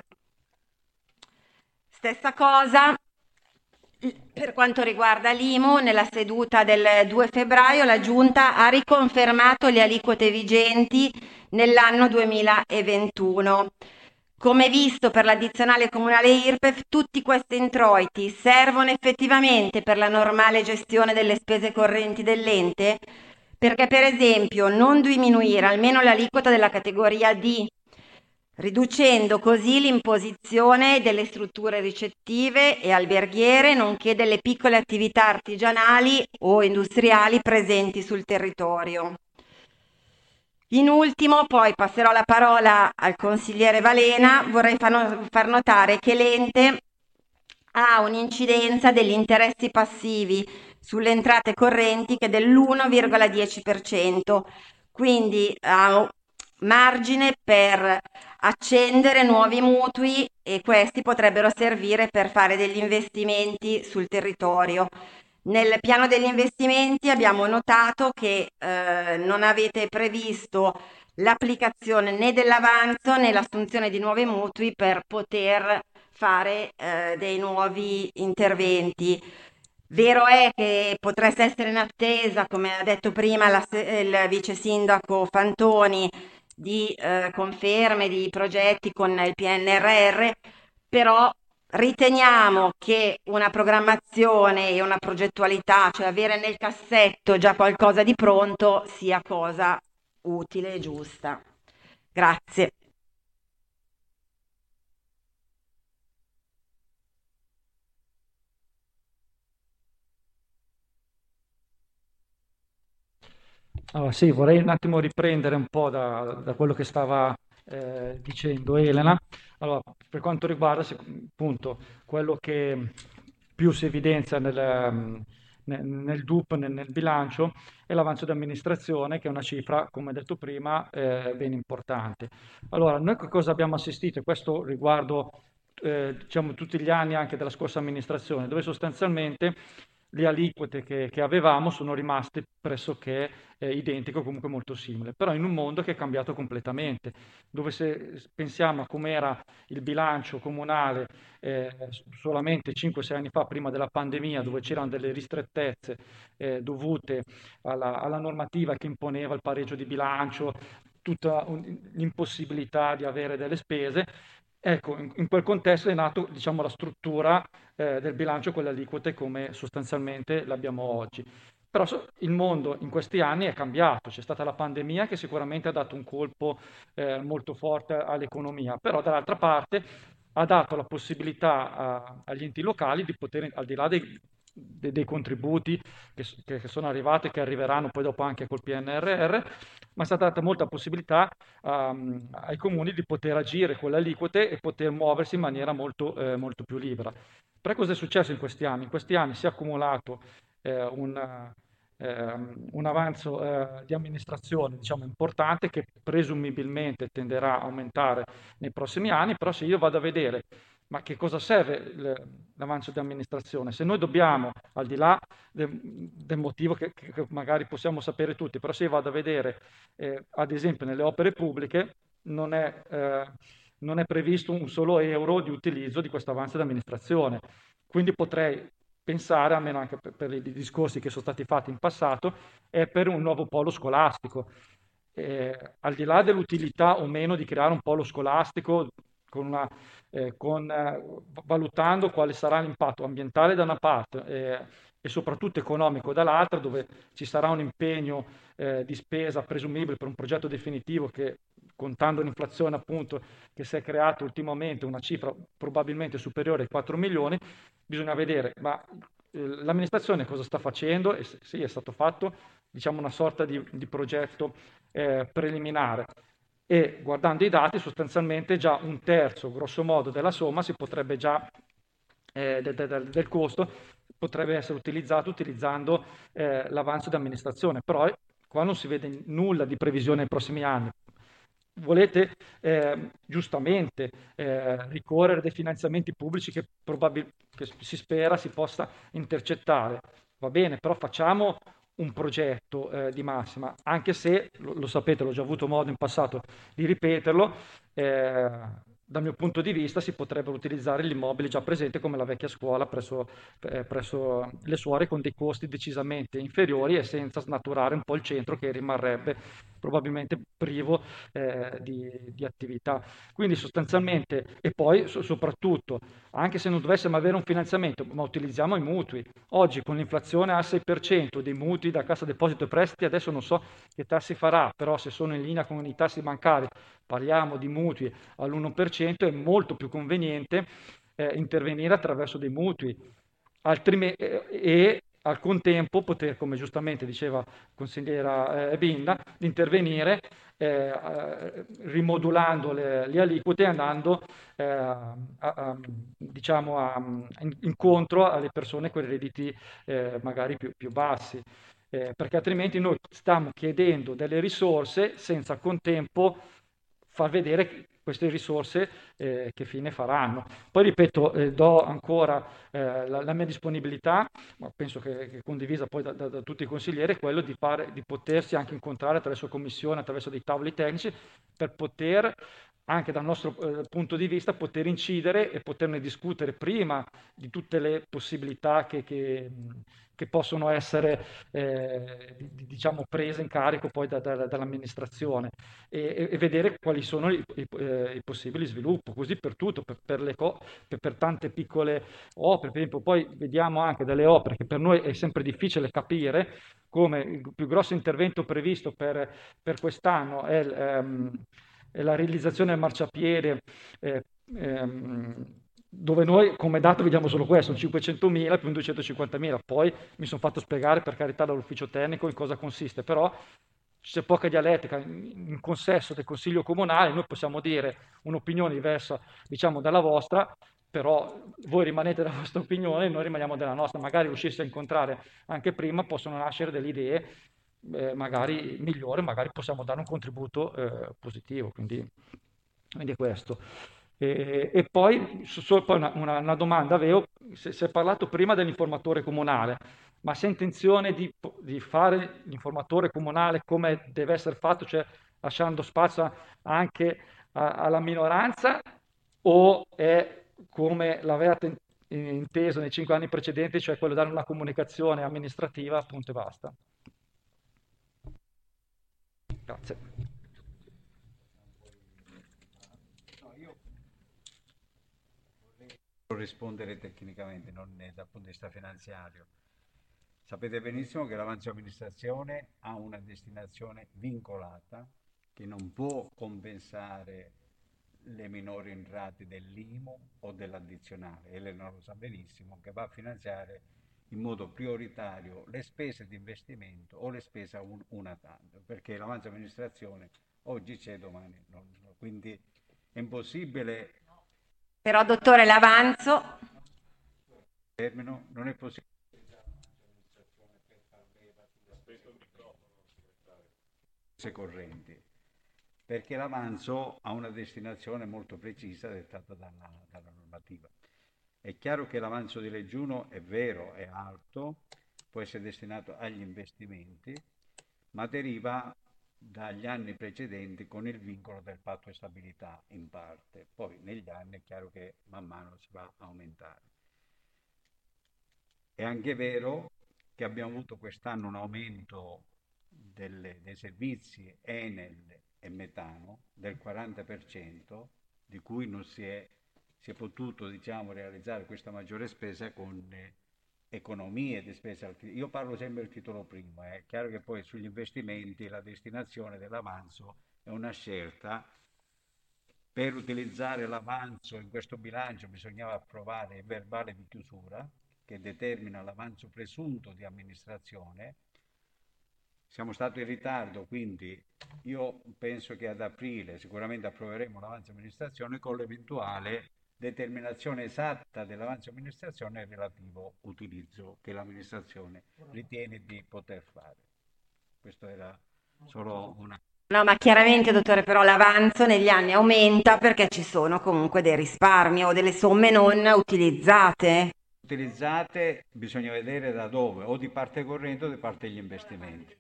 Stessa cosa per quanto riguarda l'IMU, nella seduta del 2 febbraio la Giunta ha riconfermato le aliquote vigenti nell'anno 2021. Come visto per l'addizionale comunale IRPEF, tutti questi introiti servono effettivamente per la normale gestione delle spese correnti dell'ente? Perché, per esempio, non diminuire almeno l'aliquota della categoria D, riducendo così l'imposizione delle strutture ricettive e alberghiere, nonché delle piccole attività artigianali o industriali presenti sul territorio. In ultimo, poi passerò la parola al consigliere Valena, vorrei far notare che l'ente ha un'incidenza degli interessi passivi sulle entrate correnti che è dell'1,10%, quindi ha margine per accendere nuovi mutui e questi potrebbero servire per fare degli investimenti sul territorio. Nel piano degli investimenti abbiamo notato che non avete previsto l'applicazione né dell'avanzo né l'assunzione di nuovi mutui per poter fare dei nuovi interventi. Vero è che potreste essere in attesa, come ha detto prima il vice sindaco Fantoni, di conferme di progetti con il PNRR, però riteniamo che una programmazione e una progettualità, cioè avere nel cassetto già qualcosa di pronto, sia cosa utile e giusta. Grazie. Allora, sì, vorrei un attimo riprendere un po' da quello che stava dicendo Elena. Allora, per quanto riguarda appunto quello che più si evidenzia nel DUP, nel bilancio, è l'avanzo di amministrazione, che è una cifra, come detto prima, ben importante. Allora, noi che cosa abbiamo assistito? Questo riguardo diciamo, tutti gli anni anche della scorsa amministrazione, dove sostanzialmente le aliquote che avevamo sono rimaste pressoché identiche o comunque molto simili, però in un mondo che è cambiato completamente, dove se pensiamo a com'era il bilancio comunale solamente 5-6 anni fa, prima della pandemia, dove c'erano delle ristrettezze dovute alla normativa che imponeva il pareggio di bilancio, tutta l'impossibilità di avere delle spese. Ecco, in quel contesto è nato, diciamo, la struttura del bilancio con le aliquote come sostanzialmente l'abbiamo oggi. Però il mondo in questi anni è cambiato, c'è stata la pandemia che sicuramente ha dato un colpo molto forte all'economia, però dall'altra parte ha dato la possibilità agli enti locali di poter, al di là dei contributi che sono arrivati e che arriveranno poi dopo anche col PNRR, ma è stata data molta possibilità ai comuni di poter agire con le aliquote e poter muoversi in maniera molto più libera. Però cosa è successo in questi anni? In questi anni si è accumulato un avanzo di amministrazione, diciamo, importante che presumibilmente tenderà a aumentare nei prossimi anni, però se io vado a vedere ma che cosa serve l'avanzo di amministrazione? Se noi dobbiamo, al di là del motivo che magari possiamo sapere tutti, però se io vado a vedere, ad esempio, nelle opere pubbliche, non è previsto un solo euro di utilizzo di questo avanzo di amministrazione. Quindi potrei pensare, almeno anche per i discorsi che sono stati fatti in passato, è per un nuovo polo scolastico. Al di là dell'utilità o meno di creare un polo scolastico valutando quale sarà l'impatto ambientale da una parte e soprattutto economico dall'altra, dove ci sarà un impegno di spesa presumibile per un progetto definitivo che, contando l'inflazione appunto che si è creata ultimamente, una cifra probabilmente superiore ai 4 milioni, bisogna vedere, ma l'amministrazione cosa sta facendo? E sì, è stato fatto, diciamo, una sorta di progetto preliminare e guardando i dati sostanzialmente già un terzo, grosso modo, della somma si potrebbe già, del costo, potrebbe essere utilizzato utilizzando l'avanzo di amministrazione, però qua non si vede nulla di previsione nei prossimi anni. Volete giustamente ricorrere dei finanziamenti pubblici che si spera si possa intercettare, va bene, però facciamo un progetto di massima, anche se, lo sapete, l'ho già avuto modo in passato di ripeterlo, dal mio punto di vista si potrebbero utilizzare l'immobile già presente come la vecchia scuola presso le suore con dei costi decisamente inferiori e senza snaturare un po' il centro che rimarrebbe probabilmente privo di attività. Quindi sostanzialmente, e poi soprattutto, anche se non dovessimo avere un finanziamento, ma utilizziamo i mutui. Oggi con l'inflazione al 6% dei mutui da Cassa Deposito e Prestiti, adesso non so che tassi farà, però se sono in linea con i tassi bancari, parliamo di mutui all'1%, è molto più conveniente intervenire attraverso dei mutui. E al contempo poter, come giustamente diceva consigliera Binda, di intervenire rimodulando le aliquote e andando diciamo incontro alle persone con i redditi magari più bassi. Perché altrimenti noi stiamo chiedendo delle risorse senza al contempo far vedere queste risorse che fine faranno. Poi ripeto, do ancora la mia disponibilità, ma penso che è condivisa poi da tutti i consiglieri, è quello di potersi anche incontrare attraverso commissione, attraverso dei tavoli tecnici, per poter anche dal nostro punto di vista poter incidere e poterne discutere prima di tutte le possibilità che possono essere diciamo prese in carico poi dall'amministrazione e vedere quali sono i possibili sviluppi, così per tutto, per tante piccole opere. Per esempio, poi vediamo anche delle opere che per noi è sempre difficile capire, come il più grosso intervento previsto per quest'anno è la realizzazione del marciapiede, dove noi come dato vediamo solo questo, un 500.000 più un 250.000. Poi mi sono fatto spiegare, per carità, dall'ufficio tecnico in cosa consiste, però c'è poca dialettica. In consesso del Consiglio Comunale noi possiamo dire un'opinione diversa, diciamo, dalla vostra, però voi rimanete della vostra opinione e noi rimaniamo della nostra. Magari riuscirsi a incontrare anche prima, possono nascere delle idee magari migliori, magari possiamo dare un contributo positivo, quindi è questo. E poi una domanda avevo, si è parlato prima dell'informatore comunale, ma si ha intenzione di fare l'informatore comunale come deve essere fatto, cioè lasciando spazio anche alla minoranza, o è come l'avete inteso nei 5 anni precedenti, cioè quello di dare una comunicazione amministrativa, appunto, e basta? Grazie. rispondere tecnicamente, non dal punto di vista finanziario. Sapete benissimo che l'avanzo amministrazione ha una destinazione vincolata che non può compensare le minori entrate dell'IMU o dell'addizionale. Elena lo sa benissimo, che va a finanziare in modo prioritario le spese di investimento o le spese una tanto, perché l'avanzo amministrazione oggi c'è, domani non. Quindi è impossibile. Però, dottore, l'avanzo... Termino, non è possibile spese correnti, perché l'avanzo ha una destinazione molto precisa dettata dalla normativa. È chiaro che l'avanzo di legge 1 è vero, è alto, può essere destinato agli investimenti, ma deriva dagli anni precedenti con il vincolo del patto di stabilità in parte. Poi negli anni è chiaro che man mano si va a aumentare. È anche vero che abbiamo avuto quest'anno un aumento dei servizi Enel e metano del 40%, di cui non si è potuto, diciamo, realizzare questa maggiore spesa con economie di spesa. Io parlo sempre del titolo primo, è chiaro che poi sugli investimenti la destinazione dell'avanzo è una scelta. Per utilizzare l'avanzo in questo bilancio bisognava approvare il verbale di chiusura che determina l'avanzo presunto di amministrazione. Siamo stati in ritardo, quindi io penso che ad aprile sicuramente approveremo l'avanzo amministrazione con l'eventuale determinazione esatta dell'avanzo amministrazione e il relativo utilizzo che l'amministrazione ritiene di poter fare. Questo era solo una... No, ma chiaramente, dottore, però l'avanzo negli anni aumenta perché ci sono comunque dei risparmi o delle somme non utilizzate. Utilizzate, bisogna vedere da dove, o di parte corrente o di parte degli investimenti.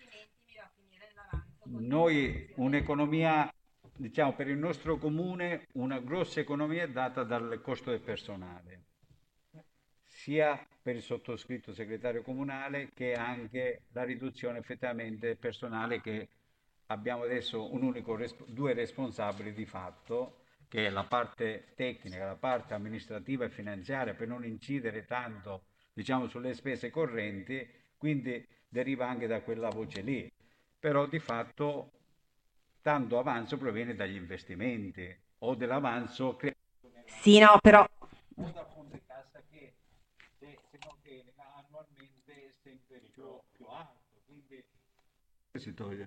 Noi un'economia, diciamo per il nostro comune, una grossa economia è data dal costo del personale, sia per il sottoscritto segretario comunale che anche la riduzione effettivamente del personale, che abbiamo adesso due responsabili di fatto, che è la parte tecnica, la parte amministrativa e finanziaria, per non incidere tanto, diciamo, sulle spese correnti, quindi deriva anche da quella voce lì. Però di fatto tanto avanzo proviene dagli investimenti o dell'avanzo creato Sì, no, però... o da fondo di cassa che se non tiene annualmente è sempre più alto. Quindi si toglie,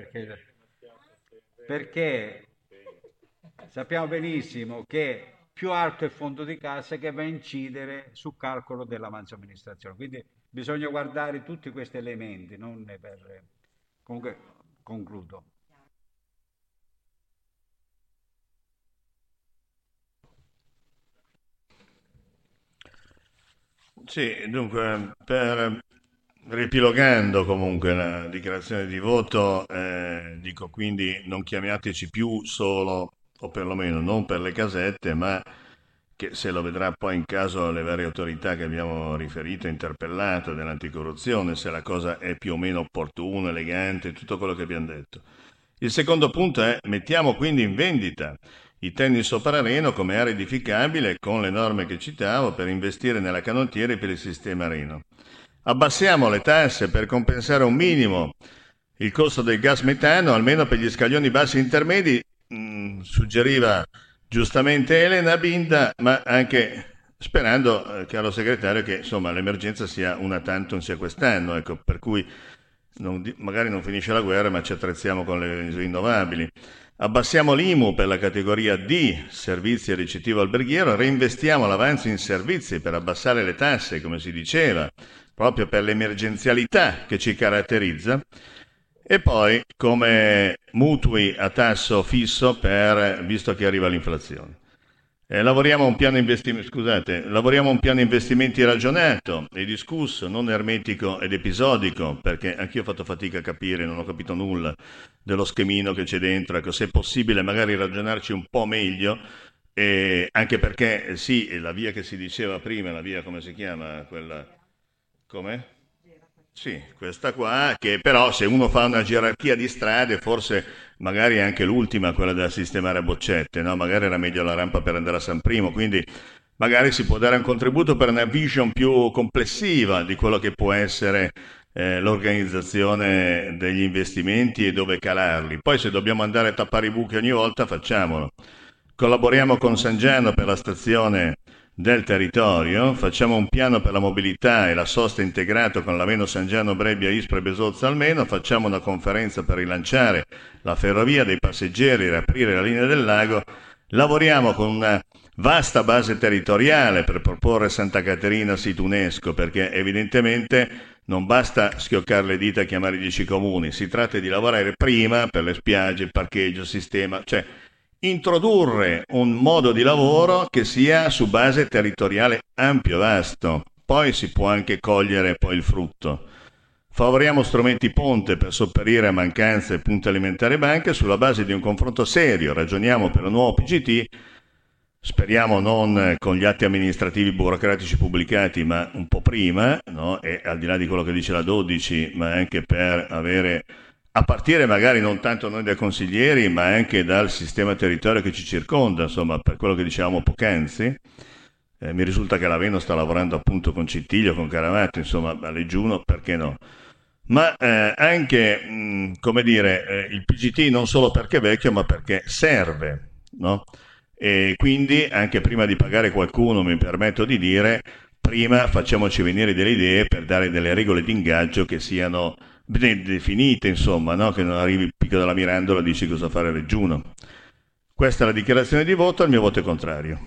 perché sappiamo benissimo che più alto è il fondo di cassa che va a incidere sul calcolo dell'avanzo amministrazione. Quindi bisogna guardare tutti questi elementi, non per... Comunque concludo. Sì, dunque, riepilogando comunque la dichiarazione di voto, dico quindi non chiamiateci più solo, o perlomeno non per le casette, ma che se lo vedrà poi in caso le varie autorità che abbiamo riferito, interpellato dell'anticorruzione, se la cosa è più o meno opportuna, elegante, tutto quello che abbiamo detto. Il secondo punto è mettiamo quindi in vendita i tennis soprareno come area edificabile con le norme che citavo per investire nella canottiera e per il sistema Reno. Abbassiamo le tasse per compensare un minimo il costo del gas metano, almeno per gli scaglioni bassi intermedi, suggeriva giustamente Elena Binda, ma anche sperando, caro segretario, che insomma l'emergenza sia una tantum sia quest'anno, ecco, per cui magari non finisce la guerra, ma ci attrezziamo con le rinnovabili. Abbassiamo l'IMU per la categoria D, servizi e ricettivo alberghiero, reinvestiamo l'avanzo in servizi per abbassare le tasse, come si diceva, proprio per l'emergenzialità che ci caratterizza, e poi come mutui a tasso fisso visto che arriva l'inflazione. Lavoriamo a un piano investimenti ragionato e discusso, non ermetico ed episodico, perché anch'io ho fatto fatica a capire, non ho capito nulla dello schemino che c'è dentro, ecco, se è possibile magari ragionarci un po' meglio, anche perché sì, la via che si diceva prima, la via come si chiama? Quella... Come? Sì, questa qua, che però se uno fa una gerarchia di strade, forse magari anche l'ultima, quella da sistemare a boccette, no? Magari era meglio la rampa per andare a San Primo, quindi magari si può dare un contributo per una vision più complessiva di quello che può essere l'organizzazione degli investimenti e dove calarli. Poi se dobbiamo andare a tappare i buchi ogni volta, facciamolo. Collaboriamo con San Giano per la stazione del territorio, facciamo un piano per la mobilità e la sosta integrato con l'Aveno San Giano, Brebbia, Ispra e Besozza almeno, facciamo una conferenza per rilanciare la ferrovia dei passeggeri e riaprire la linea del lago, lavoriamo con una vasta base territoriale per proporre Santa Caterina sito UNESCO, perché evidentemente non basta schioccare le dita e chiamare i 10 comuni, si tratta di lavorare prima per le spiagge, il parcheggio, il sistema, cioè introdurre un modo di lavoro che sia su base territoriale ampio e vasto. Poi si può anche cogliere poi il frutto. Favoriamo strumenti ponte per sopperire a mancanze e punti alimentari banche sulla base di un confronto serio. Ragioniamo per un nuovo PGT, speriamo non con gli atti amministrativi burocratici pubblicati, ma un po' prima, no? E al di là di quello che dice la 12, ma anche per avere, a partire magari non tanto noi dai consiglieri, ma anche dal sistema territorio che ci circonda, insomma, per quello che dicevamo poc'anzi. Mi risulta che l'Aveno sta lavorando appunto con Cittiglio, con Caravaggio, insomma, a Leggiuno, perché no? Ma anche, come dire, il PGT non solo perché è vecchio, ma perché serve, no? E quindi anche prima di pagare qualcuno, mi permetto di dire, prima facciamoci venire delle idee per dare delle regole di ingaggio che siano ben definite, insomma, no? Che non arrivi il picco della Mirandola e dici cosa fare a Reggiuno. Questa è la dichiarazione di voto, il mio voto è contrario.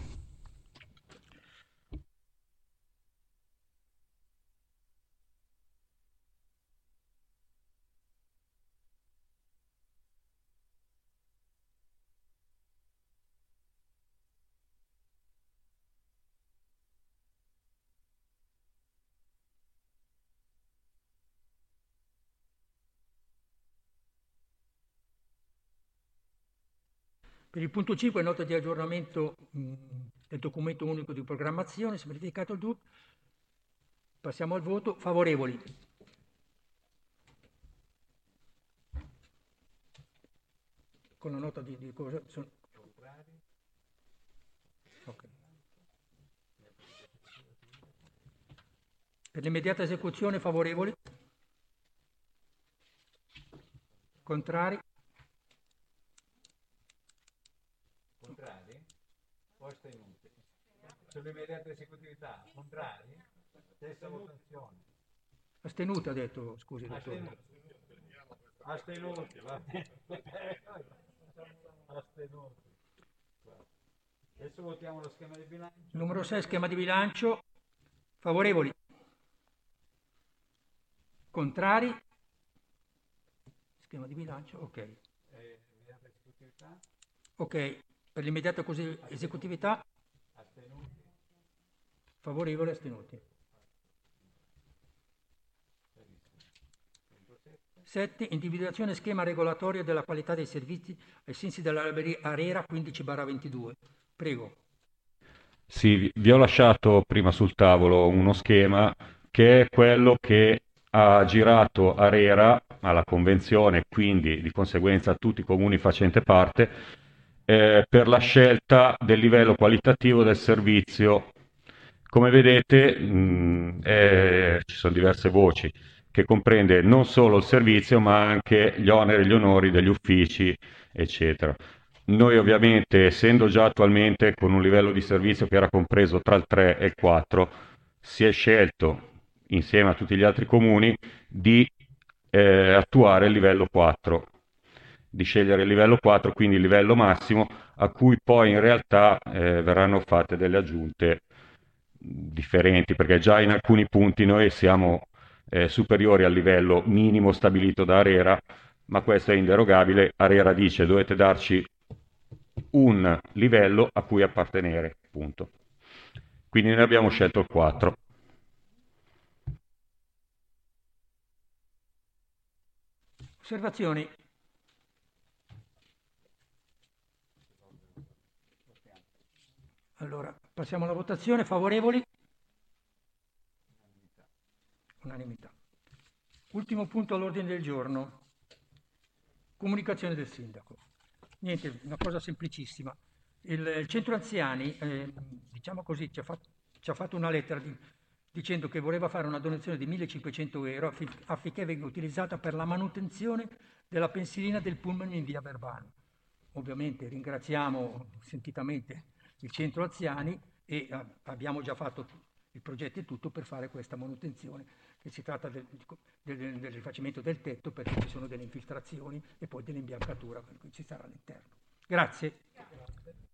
Per il punto 5, nota di aggiornamento del documento unico di programmazione, semplificato il DUP. Passiamo al voto. Favorevoli? Con la nota di cosa? Okay. Per l'immediata esecuzione favorevoli? Contrari? Contrari? O astenuti? Sull'immediata esecutività, contrari? Stessa votazione. Astenuta ha detto, scusi dottore. Astenuti, va bene. Astenuti. Adesso votiamo lo schema di bilancio. Numero 6, schema di bilancio. Favorevoli? Contrari? Schema di bilancio, ok. Ok, per l'immediata esecutività? Astenuti. Favorevoli, astenuti. 7. Individuazione schema regolatorio della qualità dei servizi ai sensi della ARERA 15/22. Prego. Sì, vi ho lasciato prima sul tavolo uno schema che è quello che ha girato ARERA alla convenzione, quindi di conseguenza a tutti i comuni facenti parte, per la scelta del livello qualitativo del servizio. Come vedete, ci sono diverse voci che comprende non solo il servizio, ma anche gli oneri e gli onori degli uffici, eccetera. Noi ovviamente, essendo già attualmente con un livello di servizio che era compreso tra il 3 e il 4, si è scelto, insieme a tutti gli altri comuni, di attuare il livello 4, di scegliere il livello 4, quindi il livello massimo, a cui poi in realtà verranno fatte delle aggiunte differenti, perché già in alcuni punti noi siamo superiori al livello minimo stabilito da ARERA, ma questo è inderogabile. ARERA dice dovete darci un livello a cui appartenere, punto. Quindi noi abbiamo scelto il 4. Osservazioni? Allora, passiamo alla votazione. Favorevoli? Unanimità. Ultimo punto all'ordine del giorno. Comunicazione del sindaco. Niente, una cosa semplicissima. Il centro anziani, diciamo così, ci ha fatto una lettera dicendo che voleva fare una donazione di 1.500 euro affinché venga utilizzata per la manutenzione della pensilina del pullman in via Verbano. Ovviamente ringraziamo sentitamente il centro anziani e abbiamo già fatto il progetto e tutto per fare questa manutenzione, che si tratta del rifacimento del tetto, perché ci sono delle infiltrazioni e poi dell'imbiancatura per cui ci sarà all'interno. Grazie.